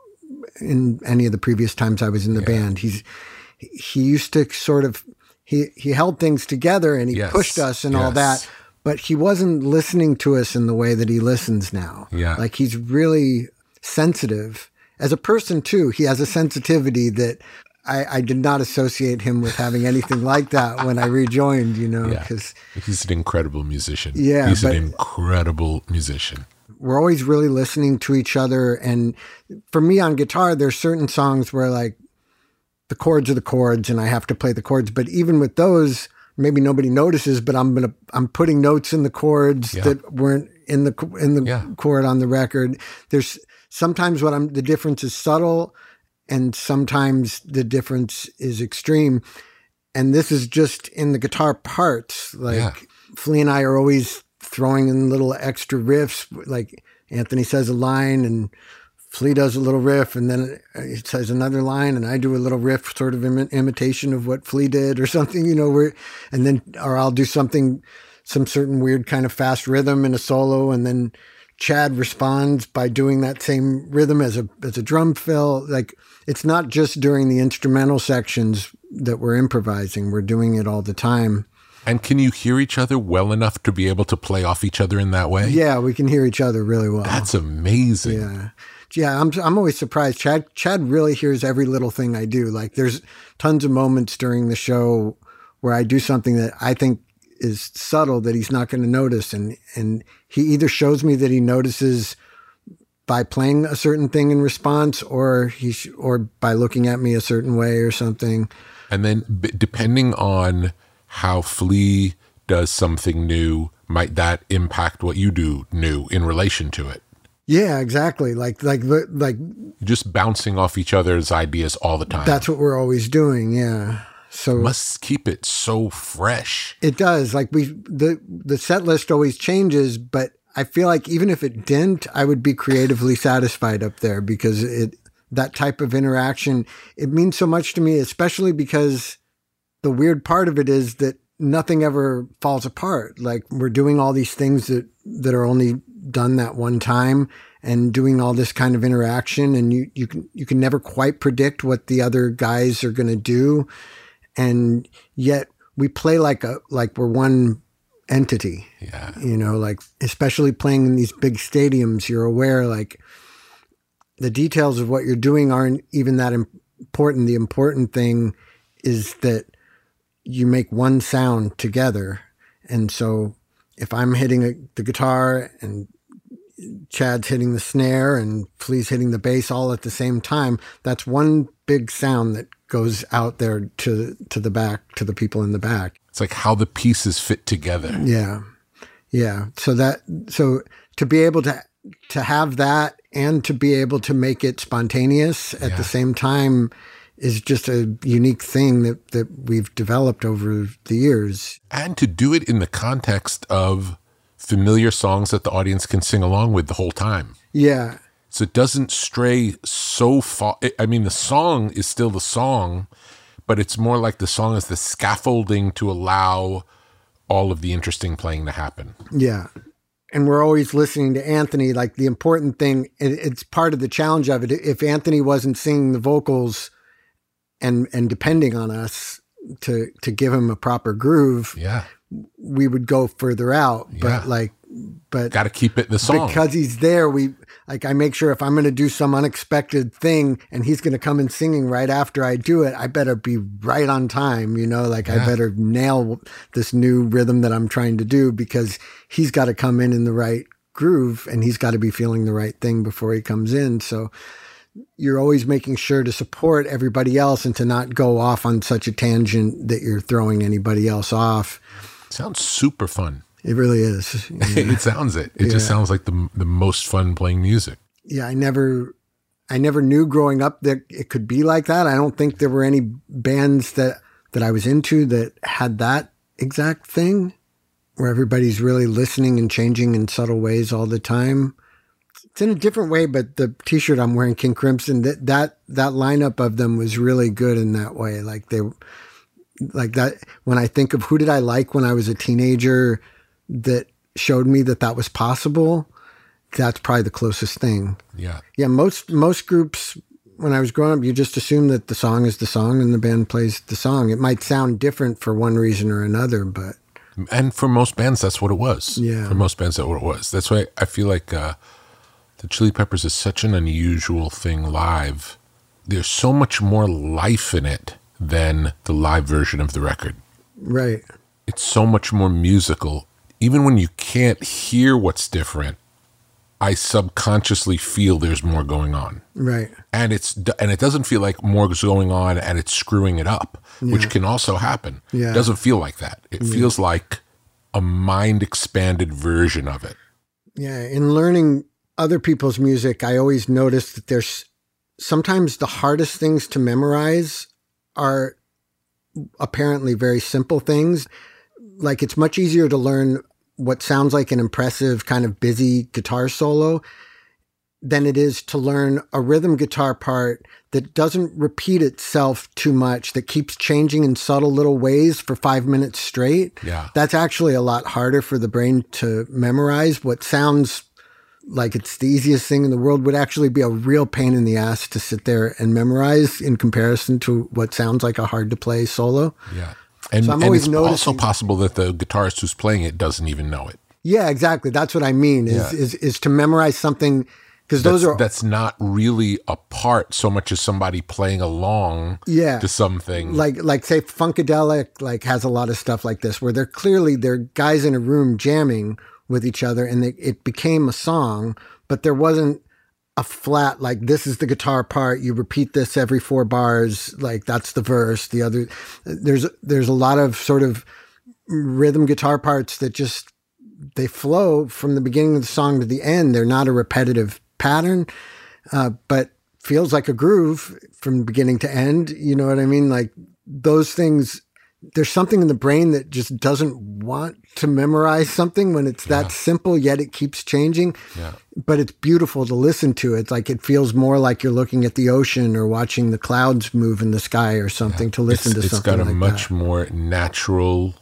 in any of the previous times I was in the band. He's he used to sort of he he held things together and he Yes. pushed us and all Yes. that, but he wasn't listening to us in the way that he listens now. Yeah. Like he's really sensitive as a person too. He has a sensitivity that I, I did not associate him with having anything like that when I rejoined, you know, Yeah. because He's an incredible musician. Yeah, He's but- an incredible musician. we're always really listening to each other. And for me on guitar, there's certain songs where like the chords are the chords and I have to play the chords. But even with those, maybe nobody notices, but I'm going to, I'm putting notes in the chords Yeah. that weren't in the, in the Yeah. chord on the record. There's sometimes what I'm, the difference is subtle and sometimes the difference is extreme. And this is just in the guitar parts. Like Yeah. Flea and I are always throwing in little extra riffs. Like Anthony says a line and Flea does a little riff and then he says another line and I do a little riff sort of Im- imitation of what Flea did or something, you know, where, and then, or I'll do something some certain weird kind of fast rhythm in a solo, and then Chad responds by doing that same rhythm as a as a drum fill. Like, it's not just during the instrumental sections that we're improvising. We're doing it all the time. And can you hear each other well enough to be able to play off each other in that way? Yeah, we can hear each other really well. That's amazing. Yeah. Yeah, I'm I'm always surprised. Chad Chad really hears every little thing I do. Like, there's tons of moments during the show where I do something that I think is subtle that he's not going to notice, and and he either shows me that he notices by playing a certain thing in response, or he sh- or by looking at me a certain way or something. And then b- depending on how Flea does something new, might that impact what you do new in relation to it? Yeah, exactly. Like like like just bouncing off each other's ideas all the time. That's what we're always doing. Yeah. So must keep it so fresh. It does. Like, we the the set list always changes, but I feel like even if it didn't, I would be creatively satisfied up there, because it that type of interaction, it means so much to me, especially because the weird part of it is that nothing ever falls apart. Like, we're doing all these things that, that are only done that one time, and doing all this kind of interaction, and you, you can, you can never quite predict what the other guys are going to do. And yet we play like a, like we're one entity. Yeah. You know, like, especially playing in these big stadiums, you're aware, like, the details of what you're doing aren't even that important. The important thing is that you make one sound together. And so if I'm hitting a, the guitar, and Chad's hitting the snare, and Flea's hitting the bass all at the same time, that's one big sound that goes out there to to the back, to the people in the back. It's like how the pieces fit together. Yeah. Yeah. So that, so to be able to, to have that, and to be able to make it spontaneous at yeah. the same time, is just a unique thing that, that we've developed over the years. And to do it in the context of familiar songs that the audience can sing along with the whole time. Yeah. So it doesn't stray so far. I mean, the song is still the song, but it's more like the song is the scaffolding to allow all of the interesting playing to happen. Yeah. And we're always listening to Anthony. Like, the important thing, it, it's part of the challenge of it. If Anthony wasn't singing the vocals and and depending on us to to give him a proper groove, yeah, we would go further out. Yeah. But like, but got to keep it in the song. Because he's there, we like, I make sure if I'm going to do some unexpected thing and he's going to come in singing right after I do it, I better be right on time, you know, like yeah. I better nail this new rhythm that I'm trying to do, because he's got to come in in the right groove, and he's got to be feeling the right thing before he comes in. So you're always making sure to support everybody else and to not go off on such a tangent that you're throwing anybody else off. Sounds super fun. It really is. Yeah. It sounds it. It yeah. just sounds like the the most fun playing music. Yeah, I never, I never knew growing up that it could be like that. I don't think there were any bands that that I was into that had that exact thing, where everybody's really listening and changing in subtle ways all the time. It's in a different way, but the T-shirt I'm wearing, King Crimson, that that that lineup of them was really good in that way. Like they, like that. When I think of who did I like when I was a teenager, that showed me that that was possible, that's probably the closest thing. Yeah, yeah. Most most groups, when I was growing up, you just assume that the song is the song and the band plays the song. It might sound different for one reason or another, but and for most bands, that's what it was. Yeah, for most bands, that's what it was. That's why I feel like. Uh, The Chili Peppers is such an unusual thing live. There's so much more life in it than the live version of the record. Right. It's so much more musical. Even when you can't hear what's different, I subconsciously feel there's more going on. Right. And it's and it doesn't feel like more is going on and it's screwing it up, yeah. which can also happen. Yeah. It doesn't feel like that. It yeah. feels like a mind-expanded version of it. Yeah. In learning other people's music, I always notice that there's sometimes the hardest things to memorize are apparently very simple things. Like, it's much easier to learn what sounds like an impressive kind of busy guitar solo. than it is to learn a rhythm guitar part that doesn't repeat itself too much, that keeps changing in subtle little ways for five minutes straight. Yeah. That's actually a lot harder for the brain to memorize. What sounds like it's the easiest thing in the world would actually be a real pain in the ass to sit there and memorize in comparison to what sounds like a hard to play solo. Yeah. And, so I'm and always it's noticing, also possible that the guitarist who's playing it doesn't even know it. Yeah, exactly. That's what I mean is, Yeah. is, is to memorize something. Because those that's, are that's not really a part so much as somebody playing along yeah, to something. Like like say Funkadelic like has a lot of stuff like this where they're clearly they're guys in a room jamming with each other and they, it became a song, but there wasn't a flat like this is the guitar part. You repeat this every four bars, like that's the verse. The other there's there's a lot of sort of rhythm guitar parts that just they flow from the beginning of the song to the end. They're not a repetitive pattern, uh, but feels like a groove from beginning to end. You know what I mean? Like those things, there's something in the brain that just doesn't want to memorize something when it's that Yeah. simple, yet it keeps changing. Yeah. But it's beautiful to listen to. It's like it feels more like you're looking at the ocean or watching the clouds move in the sky or something Yeah. to listen it's, to it's something got a like much that. more natural,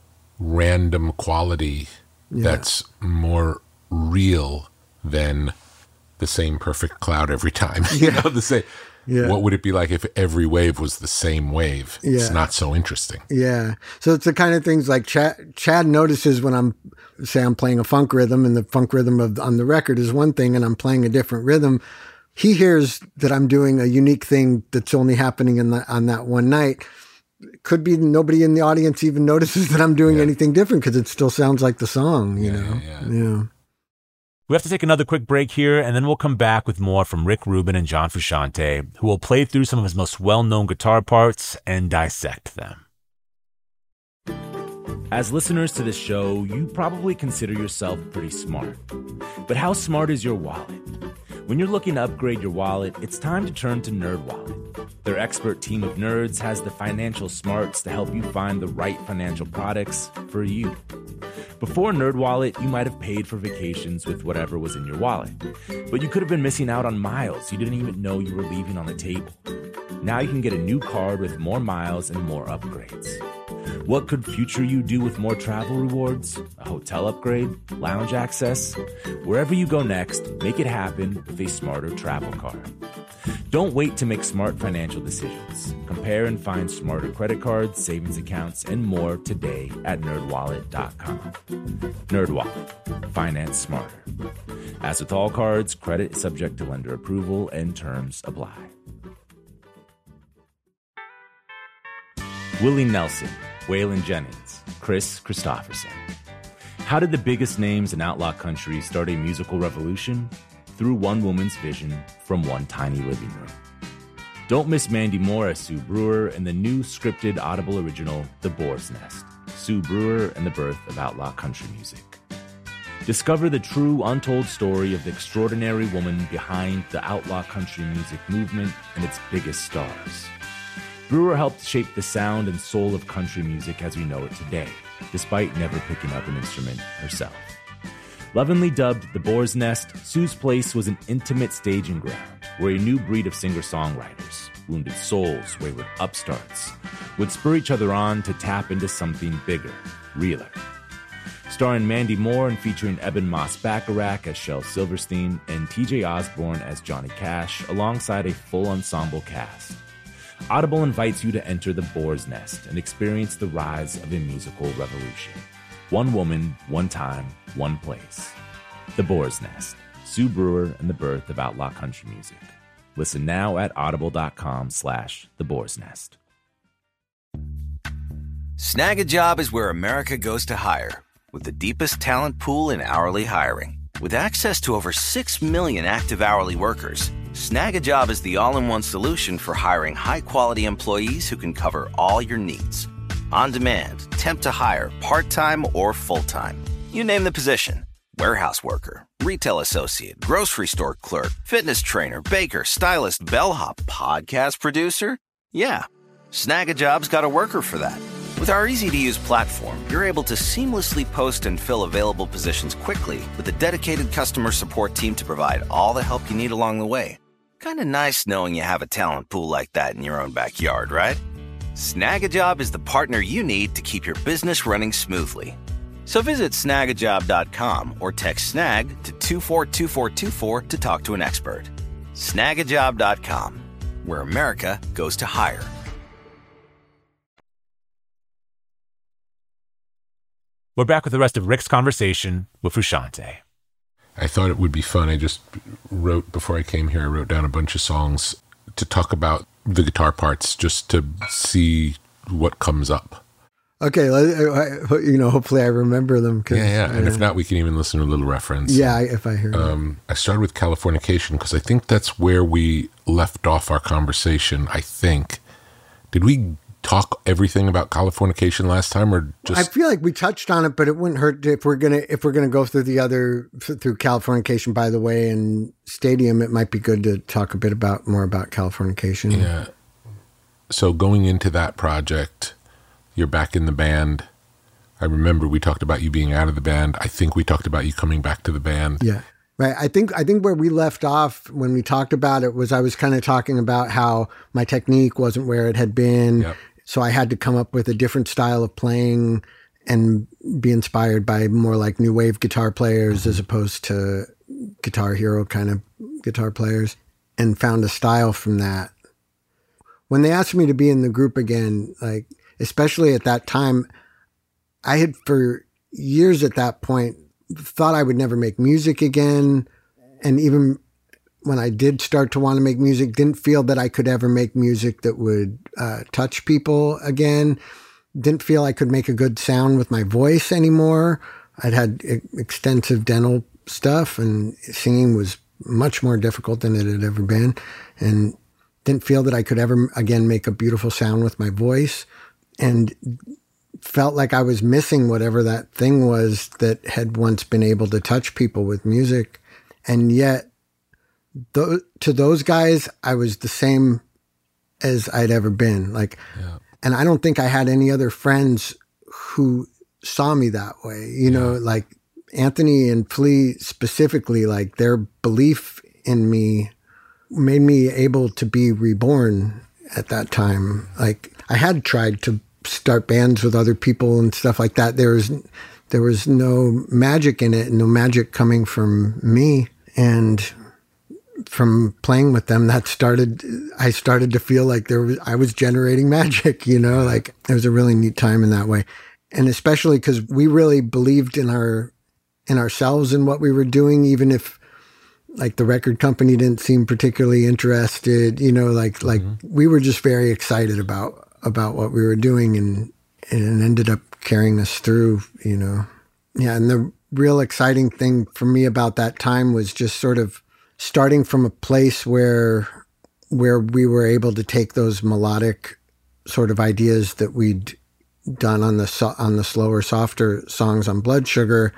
random quality Yeah. that's more real than the same perfect cloud every time. You know, the same. Yeah. What would it be like if every wave was the same wave? It's Yeah. not so interesting. Yeah. So it's the kind of things like Chad, Chad notices when I'm, say I'm playing a funk rhythm and the funk rhythm of on the record is one thing and I'm playing a different rhythm. He hears that I'm doing a unique thing that's only happening in the, on that one night. Could be nobody in the audience even notices that I'm doing Yeah. anything different because it still sounds like the song, you Yeah, know? yeah, yeah. yeah. We have to take another quick break here, and then we'll come back with more from Rick Rubin and John Frusciante, who will play through some of his most well-known guitar parts and dissect them. As listeners to this show, you probably consider yourself pretty smart. But how smart is your wallet? When you're looking to upgrade your wallet, it's time to turn to NerdWallet. Their expert team of nerds has the financial smarts to help you find the right financial products for you. Before NerdWallet, you might have paid for vacations with whatever was in your wallet. But you could have been missing out on miles you didn't even know you were leaving on the table. Now you can get a new card with more miles and more upgrades. What could future you do with more travel rewards? A hotel upgrade? Lounge access? Wherever you go next, make it happen with a smarter travel card. Don't wait to make smart financial decisions. Compare and find smarter credit cards, savings accounts, and more today at nerd wallet dot com. NerdWallet. Finance smarter. As with all cards, credit is subject to lender approval and terms apply. Willie Nelson, Waylon Jennings, Chris Christopherson. How did the biggest names in outlaw country start a musical revolution? Through one woman's vision from one tiny living room. Don't miss Mandy Moore as Sue Brewer in the new scripted Audible original, The Boar's Nest, Sue Brewer and the Birth of Outlaw Country Music. Discover the true, untold story of the extraordinary woman behind the outlaw country music movement and its biggest stars. Brewer helped shape the sound and soul of country music as we know it today, despite never picking up an instrument herself. Lovingly dubbed The Boar's Nest, Sue's Place was an intimate staging ground where a new breed of singer-songwriters, wounded souls, wayward upstarts, would spur each other on to tap into something bigger, realer. Starring Mandy Moore and featuring Eben Moss-Bacharach as Shel Silverstein and T J Osborne as Johnny Cash alongside a full ensemble cast. Audible invites you to enter The Boar's Nest and experience the rise of a musical revolution. One woman, one time, one place. The Boar's Nest, Sue Brewer and the Birth of Outlaw Country Music. Listen now at audible.com slash The Boar's Nest. Snag a Job is where America goes to hire, with the deepest talent pool in hourly hiring. With access to over six million active hourly workers, Snag a Job is the all-in-one solution for hiring high-quality employees who can cover all your needs. On demand, temp to hire, part-time or full-time. You name the position. Warehouse worker, retail associate, grocery store clerk, fitness trainer, baker, stylist, bellhop, podcast producer. Yeah, Snag a Job's got a worker for that. With our easy-to-use platform, you're able to seamlessly post and fill available positions quickly with a dedicated customer support team to provide all the help you need along the way. Kind of nice knowing you have a talent pool like that in your own backyard, right? Snag a Job is the partner you need to keep your business running smoothly. So visit snag a job dot com or text snag to two four two four two four to talk to an expert. snag a job dot com, where America goes to hire. We're back with the rest of Rick's conversation with Frusciante. I thought it would be fun. I just wrote, before I came here, I wrote down a bunch of songs to talk about the guitar parts, just to see what comes up. Okay, you know, hopefully I remember them. Yeah, yeah, and uh, if not, we can even listen to a little reference. Yeah, if I hear it. Um, I started with Californication because I think that's where we left off our conversation, I think. Did we talk everything about Californication last time, or just? I feel like we touched on it, but it wouldn't hurt if we're gonna if we're gonna go through the other through Californication, by the way, and Stadium. It might be good to talk a bit about more about Californication. Yeah. So going into that project, you're back in the band. I remember we talked about you being out of the band. I think we talked about you coming back to the band. Yeah. Right. I think I think where we left off when we talked about it was I was kind of talking about how my technique wasn't where it had been. Yep. So I had to come up with a different style of playing and be inspired by more like new wave guitar players mm-hmm. as opposed to Guitar Hero kind of guitar players, and found a style from that. When they asked me to be in the group again, like especially at that time, I had for years at that point thought I would never make music again. And even when I did start to want to make music, didn't feel that I could ever make music that would uh, touch people again. Didn't feel I could make a good sound with my voice anymore. I'd had e- extensive dental stuff, and singing was much more difficult than it had ever been. And didn't feel that I could ever again make a beautiful sound with my voice, and felt like I was missing whatever that thing was that had once been able to touch people with music. And yet, th- to those guys, I was the same as I'd ever been. Like, yeah. And I don't think I had any other friends who saw me that way. You yeah. know, like Anthony and Flea specifically, like their belief in me made me able to be reborn at that time. Like I had tried to start bands with other people and stuff like that. There was, there was no magic in it, no magic coming from me. And from playing with them, that started, I started to feel like there was, I was generating magic, you know, like it was a really neat time in that way. And especially because we really believed in our, in ourselves and what we were doing, even if like the record company didn't seem particularly interested, you know, like, like mm-hmm. we were just very excited about, about what we were doing, and, and it ended up carrying us through, you know. Yeah. And the real exciting thing for me about that time was just sort of starting from a place where, where we were able to take those melodic sort of ideas that we'd done on the, so, on the slower, softer songs on Blood Sugar,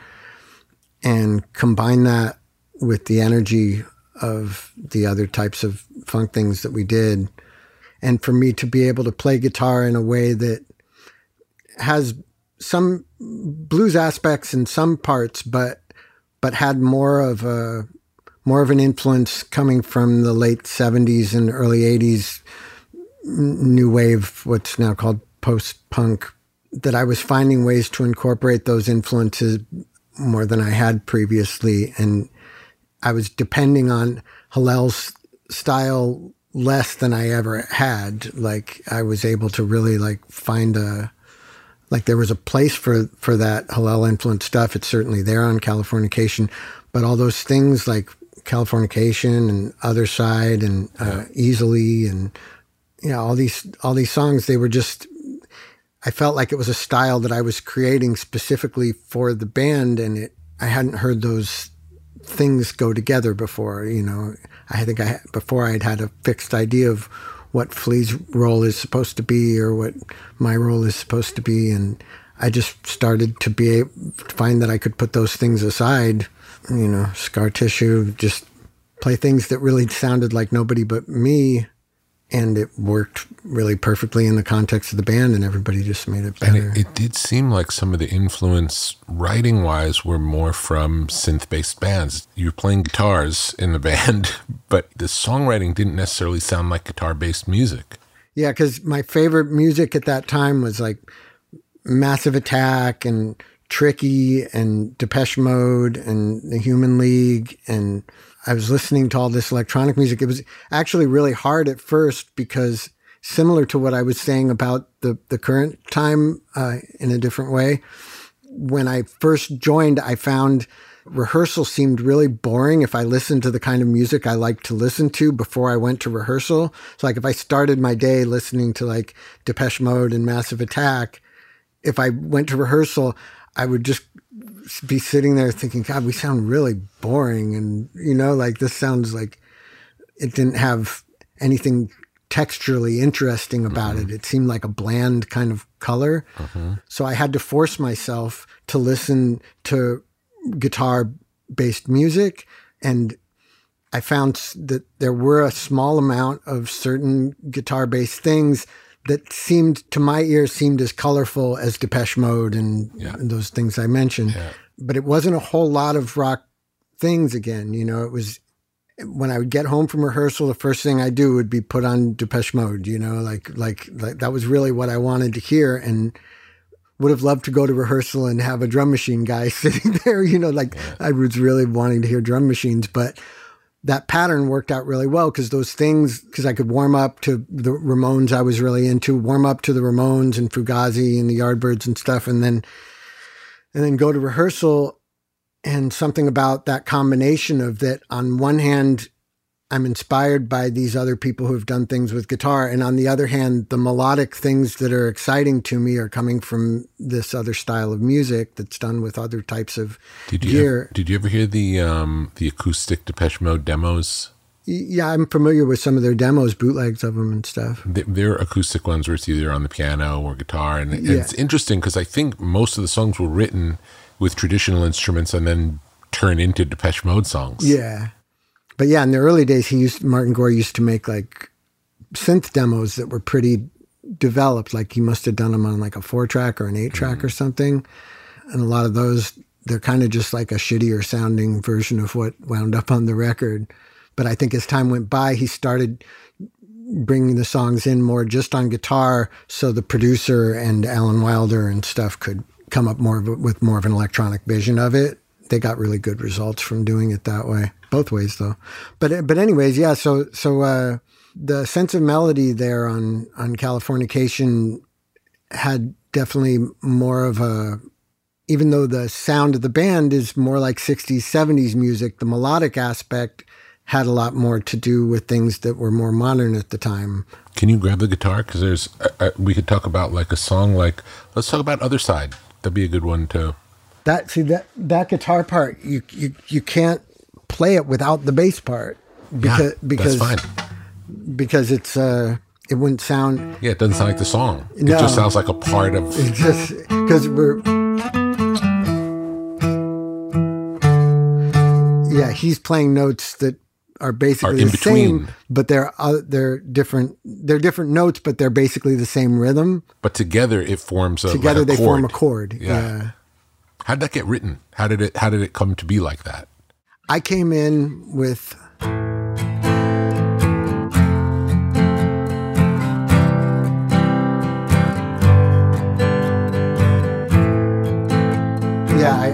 and combine that with the energy of the other types of funk things that we did. And for me to be able to play guitar in a way that has some blues aspects in some parts, but but had more of a more of an influence coming from the late seventies and early eighties new wave, what's now called post-punk, that I was finding ways to incorporate those influences more than I had previously. And I was depending on Hillel's style less than I ever had. Like I was able to really like find a, like there was a place for, for that Hillel influence stuff. It's certainly there on Californication, but all those things like Californication and Other Side and uh, Easily and, you know, all these, all these songs, they were just, I felt like it was a style that I was creating specifically for the band. And it, I hadn't heard those things go together before, you know. I think I, before I'd had a fixed idea of what Flea's role is supposed to be or what my role is supposed to be. And I just started to be able to find that I could put those things aside, you know, Scar Tissue, just play things that really sounded like nobody but me, and it worked really perfectly in the context of the band, and everybody just made it better. And it, it did seem like some of the influence writing-wise were more from synth-based bands. You were playing guitars in the band, but the songwriting didn't necessarily sound like guitar-based music. Yeah, because my favorite music at that time was like Massive Attack and Tricky and Depeche Mode and the Human League, and I was listening to all this electronic music. It was actually really hard at first because, similar to what I was saying about the, the current time uh, in a different way, when I first joined, I found rehearsal seemed really boring if I listened to the kind of music I liked to listen to before I went to rehearsal. So like if I started my day listening to like Depeche Mode and Massive Attack, if I went to rehearsal, I would just be sitting there thinking, God, we sound really boring. And, you know, like this sounds like it didn't have anything texturally interesting about mm-hmm. it. It seemed like a bland kind of color. Mm-hmm. So I had to force myself to listen to guitar-based music. And I found that there were a small amount of certain guitar-based things that seemed, to my ear, seemed as colorful as Depeche Mode and, yeah. and those things I mentioned. Yeah. But it wasn't a whole lot of rock things again. You know, it was, when I would get home from rehearsal, the first thing I do would be put on Depeche Mode, you know, like, like, like that was really what I wanted to hear, and would have loved to go to rehearsal and have a drum machine guy sitting there, you know, like yeah. I was really wanting to hear drum machines, but that pattern worked out really well because those things, because I could warm up to the Ramones I was really into, warm up to the Ramones and Fugazi and the Yardbirds and stuff, and then and then go to rehearsal, and something about that combination of that, on one hand, I'm inspired by these other people who have done things with guitar, and on the other hand, the melodic things that are exciting to me are coming from this other style of music that's done with other types of did you gear. Ever, did you ever hear the um, the acoustic Depeche Mode demos? Yeah, I'm familiar with some of their demos, bootlegs of them and stuff. They're acoustic ones where it's either on the piano or guitar, and, and yeah. it's interesting because I think most of the songs were written with traditional instruments and then turn into Depeche Mode songs. Yeah. But yeah, in the early days, he used Martin Gore used to make like synth demos that were pretty developed. Like he must have done them on like a four track or an eight track mm. or something. And a lot of those, they're kind of just like a shittier sounding version of what wound up on the record. But I think as time went by, he started bringing the songs in more just on guitar, so the producer and Alan Wilder and stuff could come up more with more of an electronic vision of it. They got really good results from doing it that way. Both ways, though. But but anyways, yeah. So so uh, the sense of melody there on on Californication had definitely more of a. Even though the sound of the band is more like sixties, seventies music, the melodic aspect had a lot more to do with things that were more modern at the time. Can you grab the guitar? Because there's uh, uh, we could talk about like a song like let's talk about Other Side. That'd be a good one to. That see that that guitar part you you you can't play it without the bass part because yeah, because that's fine. because it's uh it wouldn't sound yeah it doesn't sound like the song. No, it just sounds like a part of it just because we're yeah he's playing notes that are basically are in the between. same, but they're uh, they're different. They're different notes, but they're basically the same rhythm. But together it forms a together like a they chord. form a chord. Yeah. yeah. How'd that get written? How did it How did it come to be like that? I came in with. Yeah, I.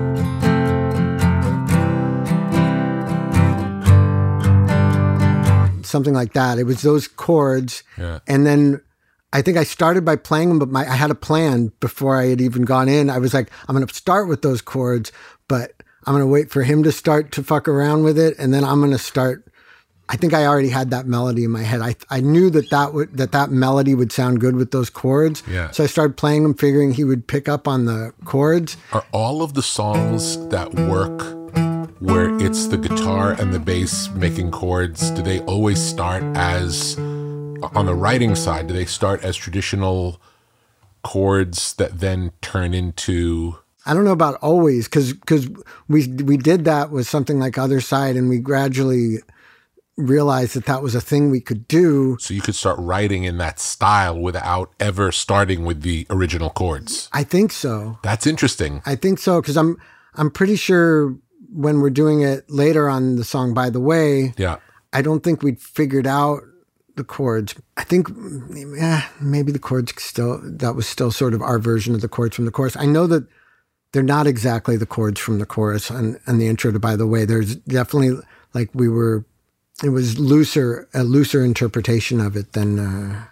Something like that. It was those chords. Yeah. And then I think I started by playing them, but my, I had a plan before I had even gone in. I was like, I'm going to start with those chords, but I'm going to wait for him to start to fuck around with it. And then I'm going to start. I think I already had that melody in my head. I I knew that that, would, that that melody would sound good with those chords. Yeah. So I started playing them, figuring he would pick up on the chords. Are all of the songs that work where it's the guitar and the bass making chords, do they always start as, on the writing side, do they start as traditional chords that then turn into... I don't know about always, because because we we did that with something like Other Side, and we gradually realized that that was a thing we could do. So you could start writing in that style without ever starting with the original chords. I think so. That's interesting. I think so, because I'm I'm pretty sure when we're doing it later on the song By the Way, Yeah. I don't think we'd figured out the chords. I think eh, maybe the chords still, that was still sort of our version of the chords from the chorus. I know that they're not exactly the chords from the chorus and, and the intro to By the Way. There's definitely, like, we were, it was looser, a looser interpretation of it than, uh,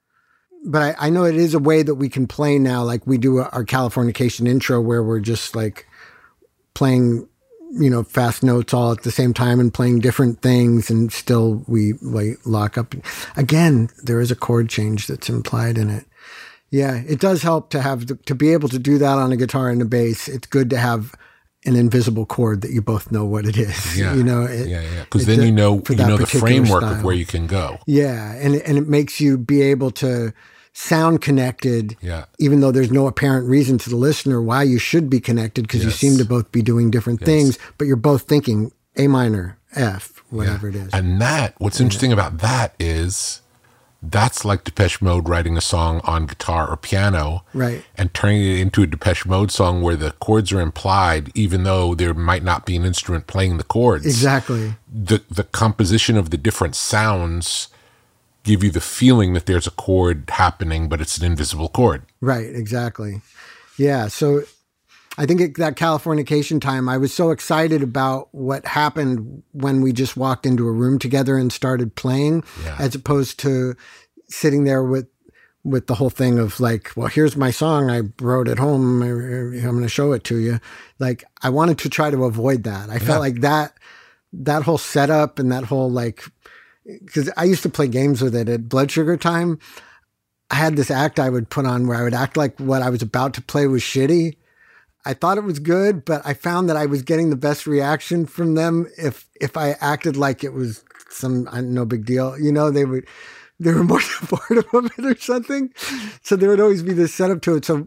but I, I know it is a way that we can play now. Like we do our Californication intro where we're just like playing, you know, fast notes all at the same time and playing different things, and still we like lock up. Again, there is a chord change that's implied in it. Yeah, it does help to have, the, to be able to do that on a guitar and a bass. It's good to have an invisible chord that you both know what it is. Yeah. You know, it, yeah, yeah. Because then you know, you know the framework style. of where you can go. Yeah. And, and it makes you be able to sound connected, yeah. even though there's no apparent reason to the listener why you should be connected, because yes. you seem to both be doing different yes. things, but you're both thinking A minor, F, whatever yeah. it is. And that, what's interesting yeah. about that is that's like Depeche Mode writing a song on guitar or piano, right, and turning it into a Depeche Mode song where the chords are implied, even though there might not be an instrument playing the chords. Exactly. The the composition of the different sounds give you the feeling that there's a chord happening, but it's an invisible chord. Right, exactly. Yeah, so I think at that Californication time, I was so excited about what happened when we just walked into a room together and started playing, yeah. as opposed to sitting there with with the whole thing of like, well, here's my song I wrote at home, I'm going to show it to you. Like, I wanted to try to avoid that. I yeah. felt like that that whole setup and that whole like, because I used to play games with it at Blood Sugar time. I had this act I would put on where I would act like what I was about to play was shitty. I thought it was good, but I found that I was getting the best reaction from them if if I acted like it was some no big deal. You know, they would they were more supportive of it or something. So there would always be this setup to it. So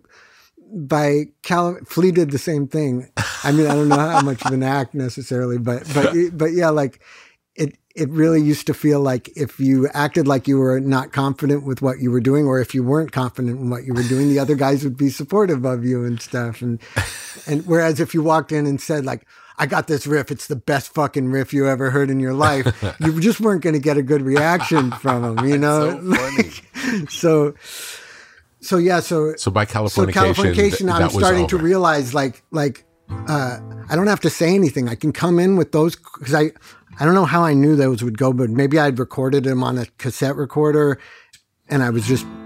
by Cal, Flea did the same thing. I mean, I don't know how much of an act necessarily, but but but yeah, like it. It really used to feel like if you acted like you were not confident with what you were doing, or if you weren't confident in what you were doing, the other guys would be supportive of you and stuff. And, and whereas if you walked in and said like, I got this riff, it's the best fucking riff you ever heard in your life, you just weren't going to get a good reaction from them, you know? So funny. so, so yeah, so, so by Californication, so Californication, th- I'm starting to realize like, like, uh, I don't have to say anything. I can come in with those, because I, I don't know how I knew those would go, but maybe I'd recorded them on a cassette recorder, and I was just,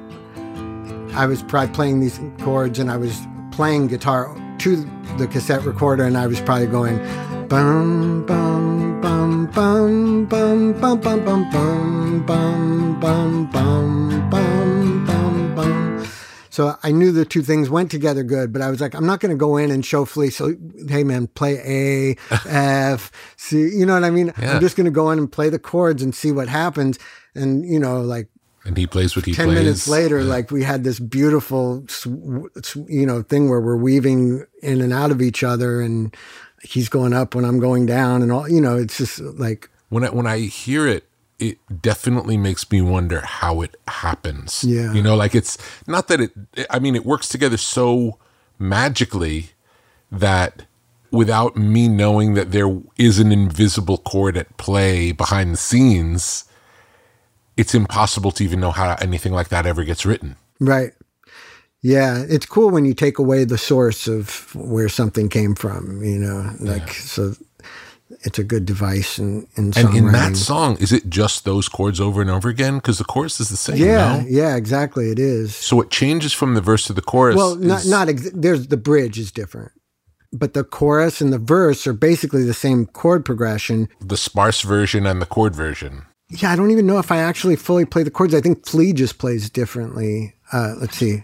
I was probably playing these chords, and I was playing guitar to the cassette recorder, and I was probably going, bum, bum, bum, bum, bum, bum, bum, bum, bum, bum, bum, bum, bum, bum, bum. So I knew the two things went together good, but I was like, I'm not going to go in and show Flea, so, hey man, play A, F, C, you know what I mean? Yeah. I'm just going to go in and play the chords and see what happens. And, you know, like, and he plays what he ten plays. Ten minutes later, yeah. like we had this beautiful, you know, thing where we're weaving in and out of each other, and he's going up when I'm going down, and all, you know, it's just like. When I, when I hear it, it definitely makes me wonder how it happens. Yeah. You know, like it's not that it, I mean, it works together so magically that without me knowing that there is an invisible chord at play behind the scenes, it's impossible to even know how anything like that ever gets written. Right. Yeah. It's cool when you take away the source of where something came from, you know, like, yeah. so it's a good device in, in songwriting. And in that song, is it just those chords over and over again? Because the chorus is the same, Yeah, no? yeah, exactly. It is. So it changes from the verse to the chorus. Well, is... not, not ex- there's the bridge is different. But the chorus and the verse are basically the same chord progression. The sparse version and the chord version. Yeah, I don't even know if I actually fully play the chords. I think Flea just plays differently. Uh, let's see.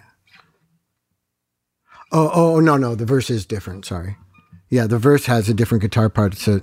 Oh, oh, no, no. The verse is different. Sorry. Yeah, the verse has a different guitar part. So.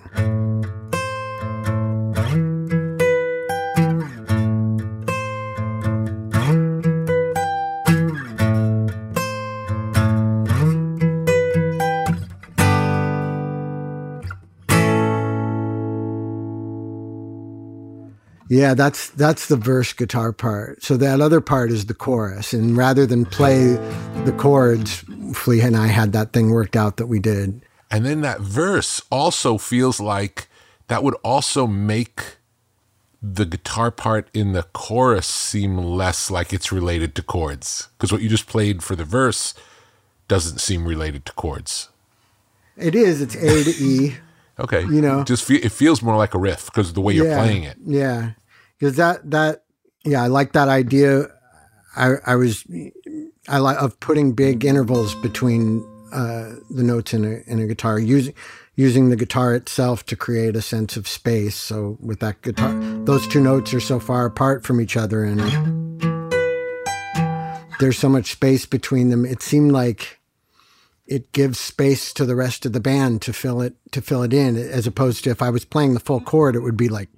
Yeah, that's that's the verse guitar part. So that other part is the chorus. And rather than play the chords, Flea and I had that thing worked out that we did. And then that verse also feels like that would also make the guitar part in the chorus seem less like it's related to chords. Because what you just played for the verse doesn't seem related to chords. It is. It's A to E. Okay. You know, just fe- it feels more like a riff because of the way yeah, you're playing it. Yeah. Because that, that, yeah, I like that idea. I, I was, I like of putting big intervals between uh, the notes in a, in a guitar, using, using the guitar itself to create a sense of space. So with that guitar, those two notes are so far apart from each other and there's so much space between them. It seemed like it gives space to the rest of the band to fill it, to fill it in, as opposed to if I was playing the full chord, it would be like,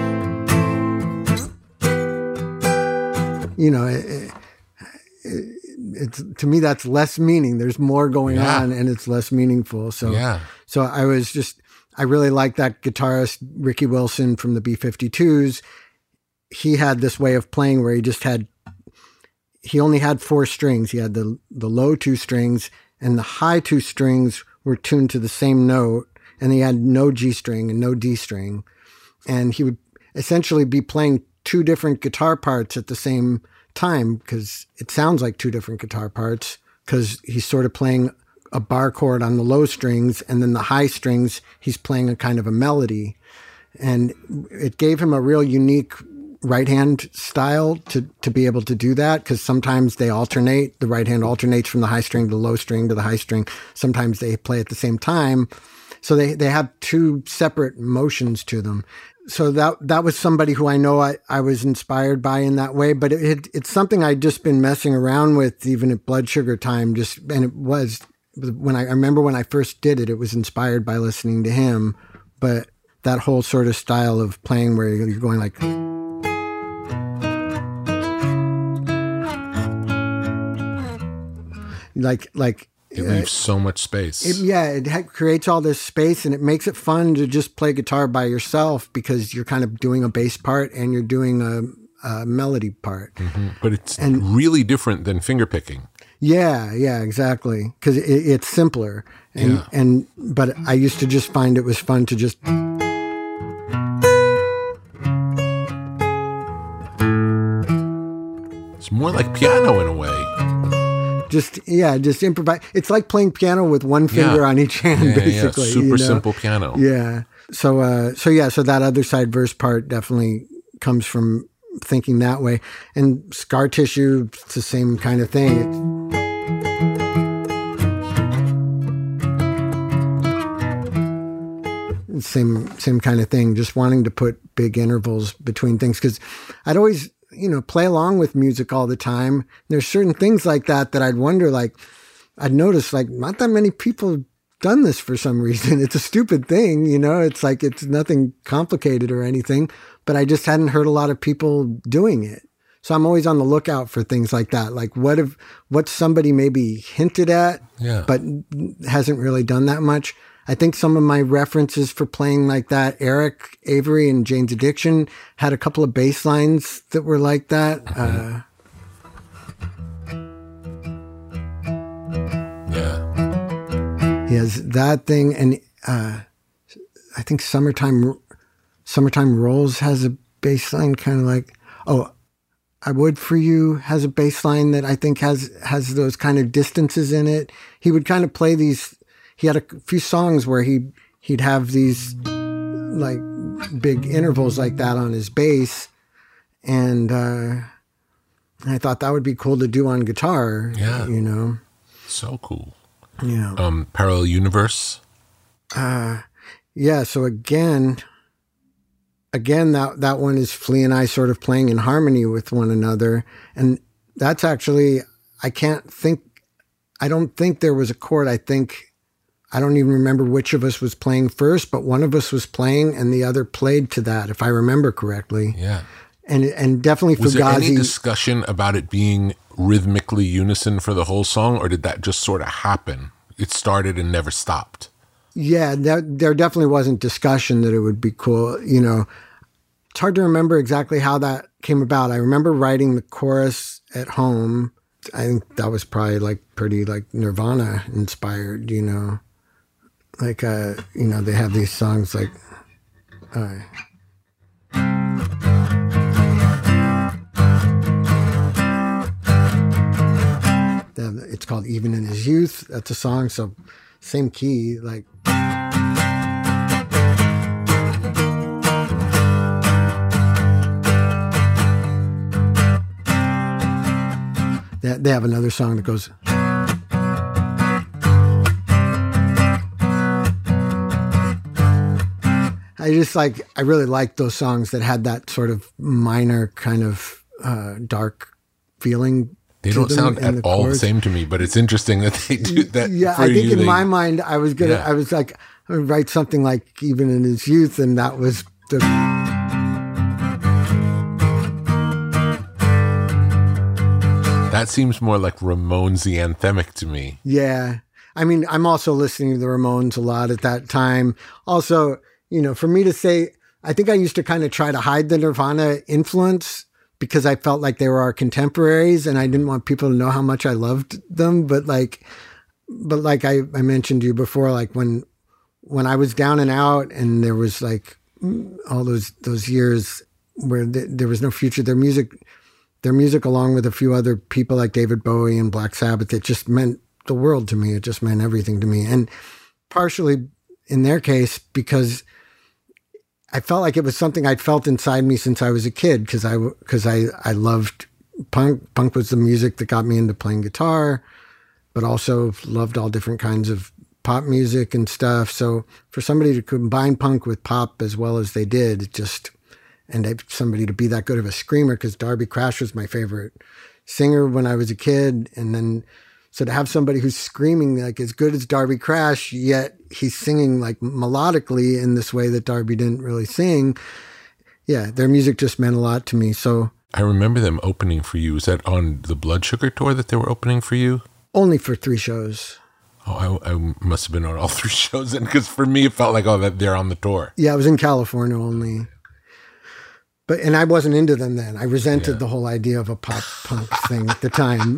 you know, it, it, it's, to me, that's less meaning. There's more going yeah. on and it's less meaningful. So, yeah. so I was just, I really like that guitarist, Ricky Wilson from the B fifty-twos. He had this way of playing where he just had, he only had four strings. He had the, the low two strings and the high two strings were tuned to the same note. And he had no G string and no D string. And he would essentially be playing two different guitar parts at the same time because it sounds like two different guitar parts because he's sort of playing a bar chord on the low strings and then the high strings, he's playing a kind of a melody. And it gave him a real unique right hand style to, to be able to do that because sometimes they alternate. The right hand alternates from the high string to the low string to the high string. Sometimes they play at the same time. So they, they have two separate motions to them. So that that was somebody who I know I, I was inspired by in that way, but it, it it's something I'd just been messing around with even at Blood Sugar time. Just and it was when I, I remember when I first did it, it was inspired by listening to him. But that whole sort of style of playing where you're going like, like like. It leaves so much space. It, yeah, it ha- creates all this space and it makes it fun to just play guitar by yourself because you're kind of doing a bass part and you're doing a, a melody part. Mm-hmm. But it's and, really different than fingerpicking. Yeah, yeah, exactly. Because it, it's simpler. And, yeah. and but I used to just find it was fun to just. It's more like piano in a way. Just, yeah, just improvise. It's like playing piano with one finger yeah. on each hand, yeah, basically. Yeah, super you know? simple piano. Yeah. So, uh, so yeah, so that other side verse part definitely comes from thinking that way. And Scar Tissue, it's the same kind of thing. It's same, same kind of thing. Just wanting to put big intervals between things. Cause I'd always, you know, play along with music all the time. There's certain things like that that I'd wonder, like, I'd notice, like, not that many people have done this for some reason. It's a stupid thing, you know, it's like, it's nothing complicated or anything, but I just hadn't heard a lot of people doing it. So I'm always on the lookout for things like that. Like, what if, what somebody maybe hinted at, yeah. but hasn't really done that much. I think some of my references for playing like that, Eric Avery and Jane's Addiction had a couple of bass lines that were like that. Uh, yeah. He has that thing. And uh, I think Summertime Summertime Rolls has a bass line kind of like, oh, I Would For You has a bass line that I think has, has those kind of distances in it. He would kind of play these. He had a few songs where he'd, he'd have these like big intervals like that on his bass. And, uh, I thought that would be cool to do on guitar. Yeah. You know? So cool. Yeah. Um, Parallel Universe. Uh, yeah. So again, again, that, that one is Flea and I sort of playing in harmony with one another. And that's actually, I can't think, I don't think there was a chord. I think, I don't even remember which of us was playing first, but one of us was playing and the other played to that, if I remember correctly. Yeah. And and definitely was Fugazi. Was there any discussion about it being rhythmically unison for the whole song, or did that just sort of happen? It started and never stopped. Yeah, there, there definitely wasn't discussion that it would be cool. You know, it's hard to remember exactly how that came about. I remember writing the chorus at home. I think that was probably like pretty like Nirvana inspired, you know, like, uh, you know, they have these songs like, uh, it's called Even in His Youth. That's a song. So same key, like, they have another song that goes. I just like, I really liked those songs that had that sort of minor kind of uh, dark feeling. They don't sound at all chords. The same to me, but it's interesting that they do that. Yeah, for I think you, in they, my mind, I was gonna, yeah. I was like, I would write something like Even in His Youth, and that was the. That seems more like Ramones anthemic to me. Yeah. I mean, I'm also listening to the Ramones a lot at that time. Also, you know, for me to say, I think I used to kind of try to hide the Nirvana influence because I felt like they were our contemporaries and I didn't want people to know how much I loved them. But like, but like I, I mentioned to you before, like when, when I was down and out and there was like all those, those years where th- there was no future, their music, their music, along with a few other people like David Bowie and Black Sabbath, it just meant the world to me. It just meant everything to me. And partially in their case, because I felt like it was something I'd felt inside me since I was a kid, because I, because I, I loved punk. Punk was the music that got me into playing guitar, but also loved all different kinds of pop music and stuff. So for somebody to combine punk with pop as well as they did, it just... And somebody to be that good of a screamer, because Darby Crash was my favorite singer when I was a kid. And then, so to have somebody who's screaming like as good as Darby Crash, yet he's singing like melodically in this way that Darby didn't really sing. Yeah, their music just meant a lot to me. So I remember them opening for you. Was that on the Blood Sugar tour that they were opening for you? Only for three shows. Oh, I, I must have been on all three shows. And because for me, it felt like, oh, that they're on the tour. Yeah, I was in California only. But, and I wasn't into them then. I resented yeah. the whole idea of a pop punk thing at the time.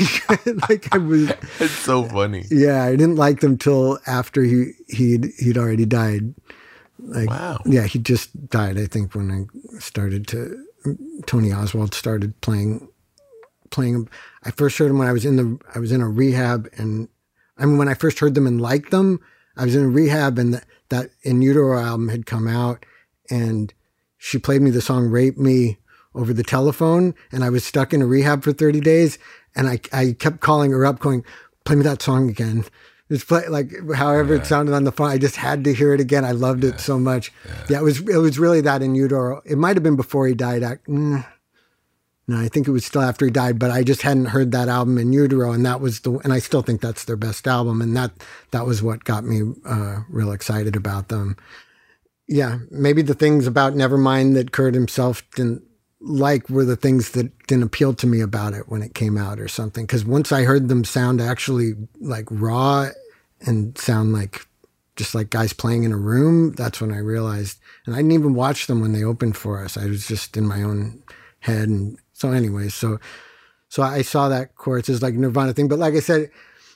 Like I was. It's so funny. Yeah. I didn't like them till after he, he'd, he'd already died. Like, wow. Yeah. He just died, I think, when I started to, Tony Oswald started playing, playing him. I first heard him when I was in the, I was in a rehab, and I mean, when I first heard them and liked them, I was in a rehab, and that, that In Utero album had come out, and she played me the song Rape Me over the telephone, and I was stuck in a rehab for thirty days. And I, I kept calling her up going, play me that song again. Just play, like, however yeah. it sounded on the phone. I just had to hear it again. I loved yeah. it so much. Yeah. yeah, it was, it was really that In Utero. It might've been before he died. I, mm, no, I think it was still after he died, but I just hadn't heard that album In Utero. And that was the, and I still think that's their best album. And that, that was what got me uh, real excited about them. Yeah, maybe the things about Nevermind that Kurt himself didn't like were the things that didn't appeal to me about it when it came out or something. Because once I heard them sound actually like raw and sound like just like guys playing in a room, that's when I realized. And I didn't even watch them when they opened for us. I was just in my own head. And so anyways, so so I saw that chorus as like a Nirvana thing. But like I said,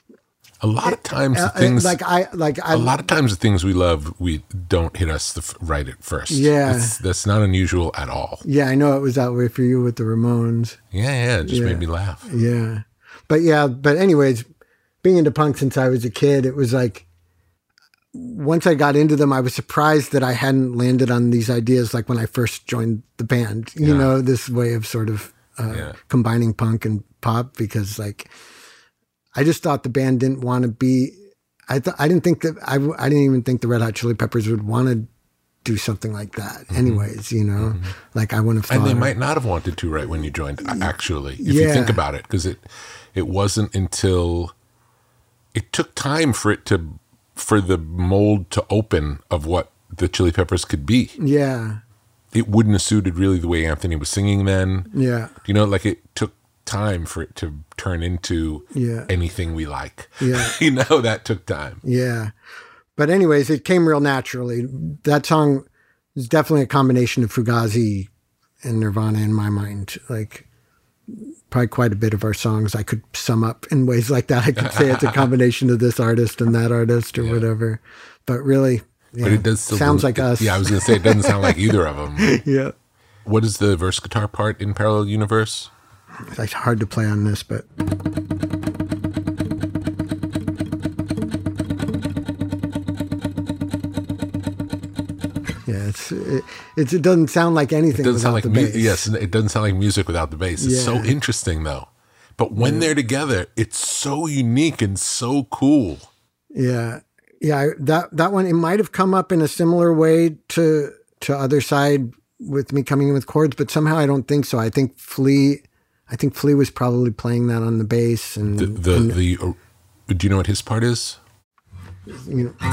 A lot of times the things like I like I, a lot of times the things we love we don't hit us the, right at first. Yeah, it's, that's not unusual at all. Yeah, I know it was that way for you with the Ramones. Yeah, yeah, it just yeah. made me laugh. Yeah, but yeah, but anyways, being into punk since I was a kid, it was like once I got into them, I was surprised that I hadn't landed on these ideas like when I first joined the band. You yeah. know, this way of sort of uh, yeah. combining punk and pop, because like. I just thought the band didn't want to be, I th- I didn't think that, I, I didn't even think the Red Hot Chili Peppers would want to do something like that mm-hmm. anyways, you know, mm-hmm. like I wouldn't have thought. And they of, might not have wanted to right when you joined, actually, if yeah. you think about it, because it, it wasn't until, it took time for it to, for the mold to open of what the Chili Peppers could be. Yeah. It wouldn't have suited really the way Anthony was singing then. Yeah. You know, like it took time for it to turn into yeah. anything we like. Yeah. You know, that took time. Yeah. But anyways, it came real naturally. That song, It's definitely a combination of Fugazi and Nirvana in my mind. Like, probably quite a bit of our songs I could sum up in ways like that. I could say it's a combination of this artist and that artist or yeah. whatever. But really, yeah, but it does still sounds like it, us. Yeah, I was going to say, it doesn't sound like either of them. Yeah. What is the verse guitar part in Parallel Universe? It's like hard to play on this, but... Yeah, it's, it, it's, it doesn't sound like anything it doesn't without sound the like bass. Mu- yes, it doesn't sound like music without the bass. It's yeah. so interesting, though. But when yeah. they're together, it's so unique and so cool. Yeah. Yeah, that that one, it might have come up in a similar way to to Other Side with me coming in with chords, but somehow I don't think so. I think Flea, I think Flea was probably playing that on the bass. And The, the, and, the uh, do you know what his part is? You know,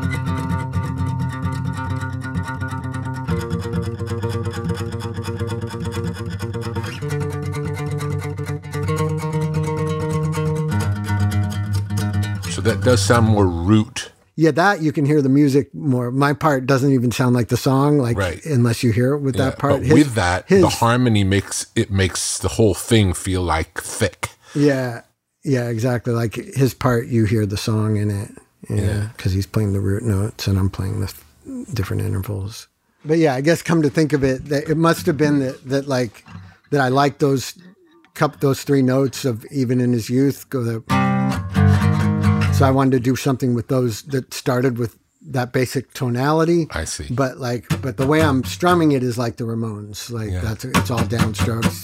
so that does sound more root. Yeah, that you can hear the music more. My part doesn't even sound like the song, like right. unless you hear it with yeah, that part. But his, with that, his, the harmony makes it makes the whole thing feel like thick. Yeah, yeah, exactly. Like his part, you hear the song in it. Yeah, because yeah. he's playing the root notes and I'm playing the different intervals. But yeah, I guess come to think of it, that it must have been that that like that I liked those cup those three notes of Even in His Youth. Go the. So I wanted to do something with those that started with that basic tonality. I see. But like, but the way I'm strumming it is like the Ramones. Like yeah. that's it's all downstrokes.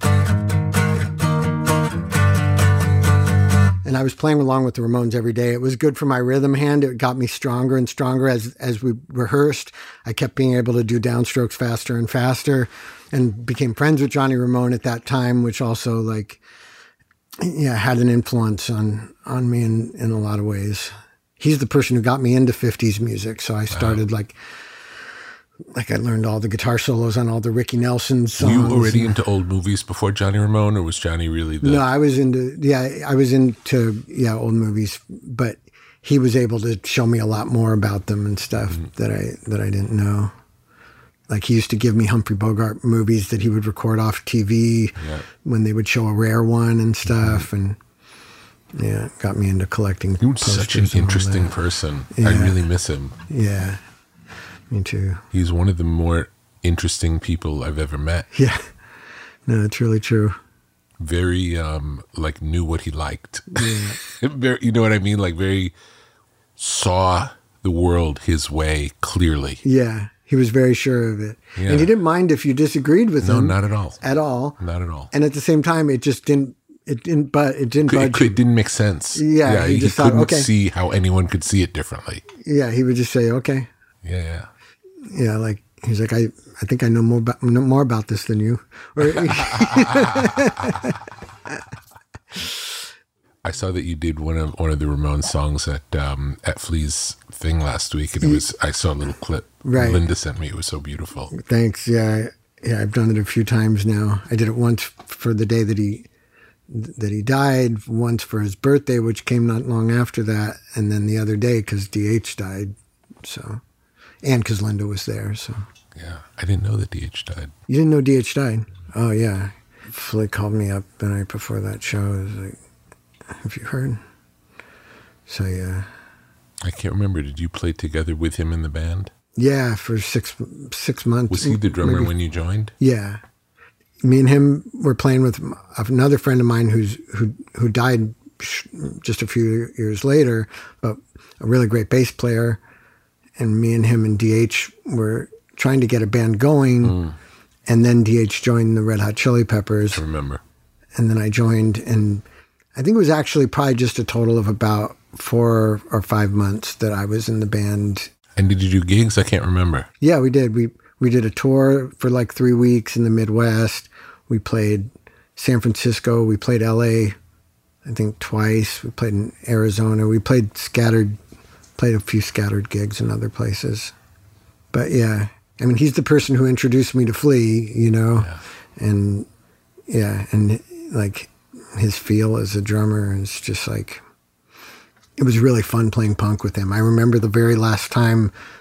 And I was playing along with the Ramones every day. It was good for my rhythm hand. It got me stronger and stronger as as we rehearsed. I kept being able to do downstrokes faster and faster, and became friends with Johnny Ramone at that time, which also like. Yeah, had an influence on, on me in, in a lot of ways. He's the person who got me into fifties music. So I started wow. like, like I learned all the guitar solos on all the Ricky Nelson songs. Were you already into old movies before Johnny Ramone, or was Johnny really the... No, I was into, yeah, I was into, yeah, old movies, but he was able to show me a lot more about them and stuff mm. that I, that I didn't know. Like he used to give me Humphrey Bogart movies that he would record off T V yeah. when they would show a rare one and stuff. And yeah, got me into collecting. He was such an interesting person. Yeah. I really miss him. Yeah, me too. He's one of the more interesting people I've ever met. Yeah, no, it's really true. Very, um, like knew what he liked. Yeah. very, you know what I mean? Like very saw the world his way clearly. Yeah. He was very sure of it. Yeah. And he didn't mind if you disagreed with no, him. No, not at all. At all. Not at all. And at the same time, it just didn't, it didn't, but it didn't it, budge. It didn't make sense. Yeah. yeah he, he, just he couldn't thought, okay. see how anyone could see it differently. Yeah. He would just say, okay. Yeah, yeah. Yeah, like, he's like, I, I think I know more about, know more about this than you. Or, I saw that you did one of one of the Ramones songs at um, at Flea's thing last week, and it was I saw a little clip. Right. Linda sent me. It was so beautiful. Thanks. Yeah, yeah. I've done it a few times now. I did it once for the day that he that he died, once for his birthday, which came not long after that, and then the other day because D H died. So, and because Linda was there. So. Yeah, I didn't know that D H died. You didn't know D H died? Oh yeah. Flea called me up the night before that show. It was like, have you heard? So yeah. I can't remember. Did you play together with him in the band? Yeah, for six six months. Was he the drummer maybe. when you joined? Yeah. Me and him were playing with another friend of mine who's who who died just a few years later, but a really great bass player. And me and him and D H were trying to get a band going. Mm. And then D H joined the Red Hot Chili Peppers. I remember. And then I joined, and I think it was actually probably just a total of about four or five months that I was in the band. And did you do gigs? I can't remember. Yeah, we did. We we did a tour for like three weeks in the Midwest. We played San Francisco. We played L A, I think twice. We played in Arizona. We played scattered, played a few scattered gigs in other places. But yeah, I mean, he's the person who introduced me to Flea, you know, yeah. and yeah, and like his feel as a drummer is just like, it was really fun playing punk with him. I remember the very last time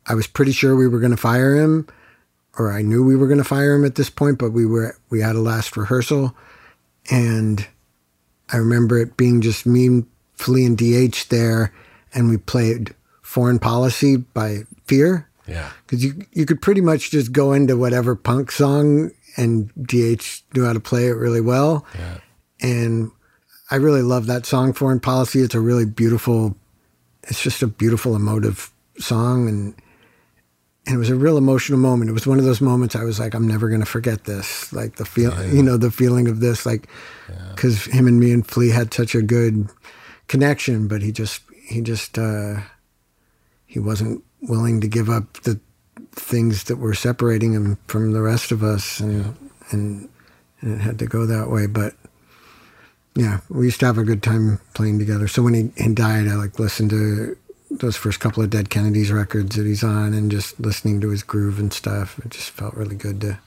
I was pretty sure we were going to fire him, or I knew we were going to fire him at this point, but we were, we had a last rehearsal. And I remember it being just me, Flea, and D H there, and we played Foreign Policy by Fear. Yeah. Because you, you could pretty much just go into whatever punk song, and D H knew how to play it really well. Yeah. And I really love that song, Foreign Policy. It's a really beautiful, it's just a beautiful, emotive song. And and it was a real emotional moment. It was one of those moments I was like, I'm never going to forget this. Like the feel, yeah. you know, the feeling of this, like, because yeah. him and me and Flea had such a good connection, but he just, he just, uh, he wasn't willing to give up the things that were separating him from the rest of us. And, yeah. and, and it had to go that way. But yeah, we used to have a good time playing together. So when he, he died, I like listened to those first couple of Dead Kennedys records that he's on, and just listening to his groove and stuff. It just felt really good to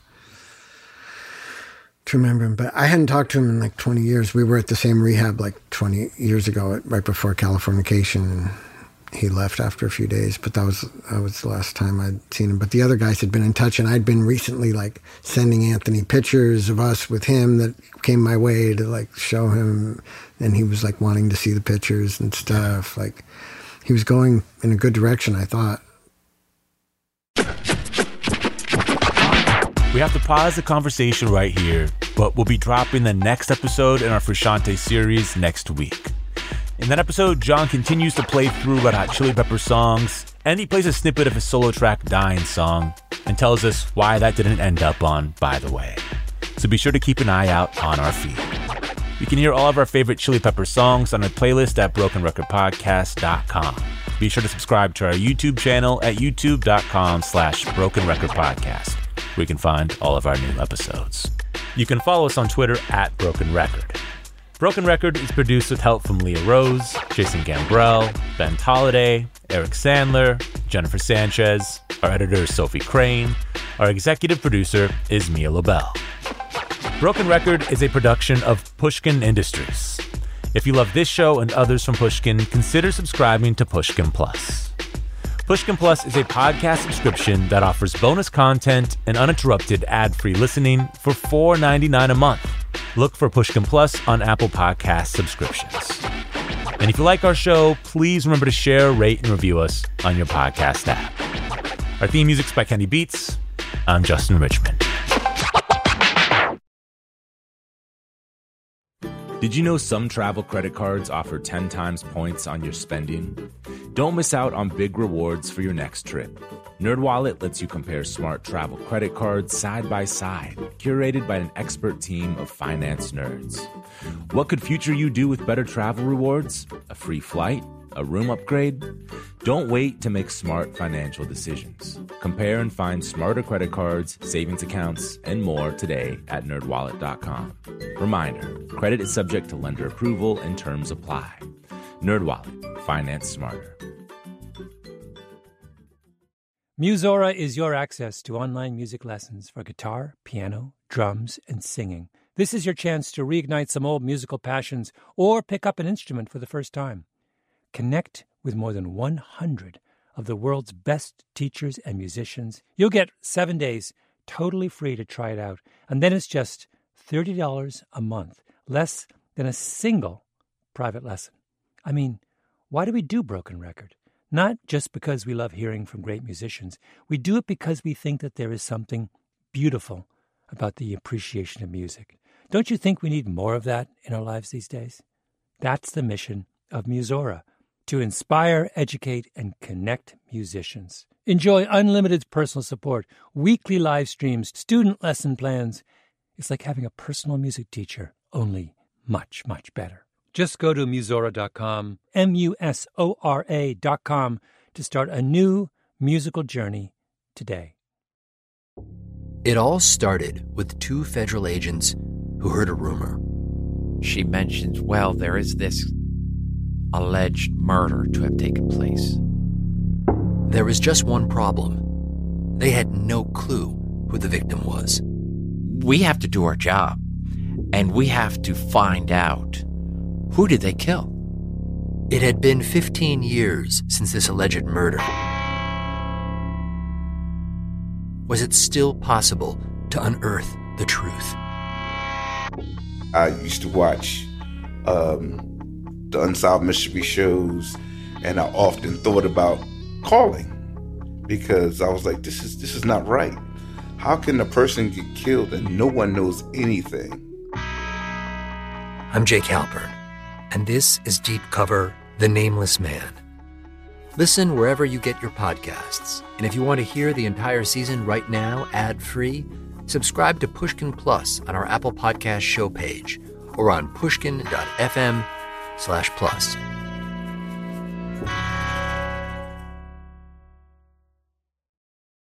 to remember him. But I hadn't talked to him in like twenty years. We were at the same rehab like twenty years ago, right before Californication, and he left after a few days. But that was that was the last time I'd seen him. But the other guys had been in touch, and I'd been recently like sending Anthony pictures of us with him that came my way to like show him, and he was like wanting to see the pictures and stuff. Like, he was going in a good direction, I thought. We have to pause the conversation right here, but we'll be dropping the next episode in our Frusciante series next week. In that episode, John continues to play through Red Hot Chili Peppers songs, and he plays a snippet of his solo track Dying Song, and tells us why that didn't end up on By the Way. So be sure to keep an eye out on our feed. You can hear all of our favorite Chili Pepper songs on a playlist at broken record podcast dot com. Be sure to subscribe to our YouTube channel at youtube.com slash broken record podcast, where you can find all of our new episodes. You can follow us on Twitter at Broken Record. Broken Record is produced with help from Leah Rose, Jason Gambrell, Ben Tolliday, Eric Sandler, Jennifer Sanchez. Our editor is Sophie Crane. Our executive producer is Mia Lobel. Broken Record is a production of Pushkin Industries. If you love this show and others from Pushkin, consider subscribing to Pushkin Plus. Pushkin Plus is a podcast subscription that offers bonus content and uninterrupted ad-free listening for four dollars and ninety-nine cents a month. Look for Pushkin Plus on Apple Podcast subscriptions. And if you like our show, please remember to share, rate, and review us on your podcast app. Our theme music's by Kenny Beats. I'm Justin Richmond. Did you know some travel credit cards offer ten times points on your spending? Don't miss out on big rewards for your next trip. NerdWallet lets you compare smart travel credit cards side by side, curated by an expert team of finance nerds. What could future you do with better travel rewards? A free flight? A room upgrade? Don't wait to make smart financial decisions. Compare and find smarter credit cards, savings accounts, and more today at nerd wallet dot com. Reminder, credit is subject to lender approval and terms apply. NerdWallet, finance smarter. Musora is your access to online music lessons for guitar, piano, drums, and singing. This is your chance to reignite some old musical passions or pick up an instrument for the first time. Connect with more than one hundred of the world's best teachers and musicians. You'll get seven days totally free to try it out, and then it's just thirty dollars a month, less than a single private lesson. I mean, why do we do Broken Record? Not just because we love hearing from great musicians. We do it because we think that there is something beautiful about the appreciation of music. Don't you think we need more of that in our lives these days? That's the mission of Musora, to inspire, educate, and connect musicians. Enjoy unlimited personal support, weekly live streams, student lesson plans. It's like having a personal music teacher, only much, much better. Just go to musora dot com, M U S O R A dot com, to start a new musical journey today. It all started with two federal agents who heard a rumor. She mentioned, well, there is this alleged murder to have taken place. There was just one problem. They had no clue who the victim was. We have to do our job, and we have to find out, who did they kill? It had been fifteen years since this alleged murder. Was it still possible to unearth the truth? I used to watch um, the Unsolved Mystery shows, and I often thought about calling because I was like, this is this is not right. How can a person get killed and no one knows anything? I'm Jake Halpern, and this is Deep Cover, The Nameless Man. Listen wherever you get your podcasts. And if you want to hear the entire season right now, ad-free, subscribe to Pushkin Plus on our Apple Podcast show page or on pushkin.fm slash plus.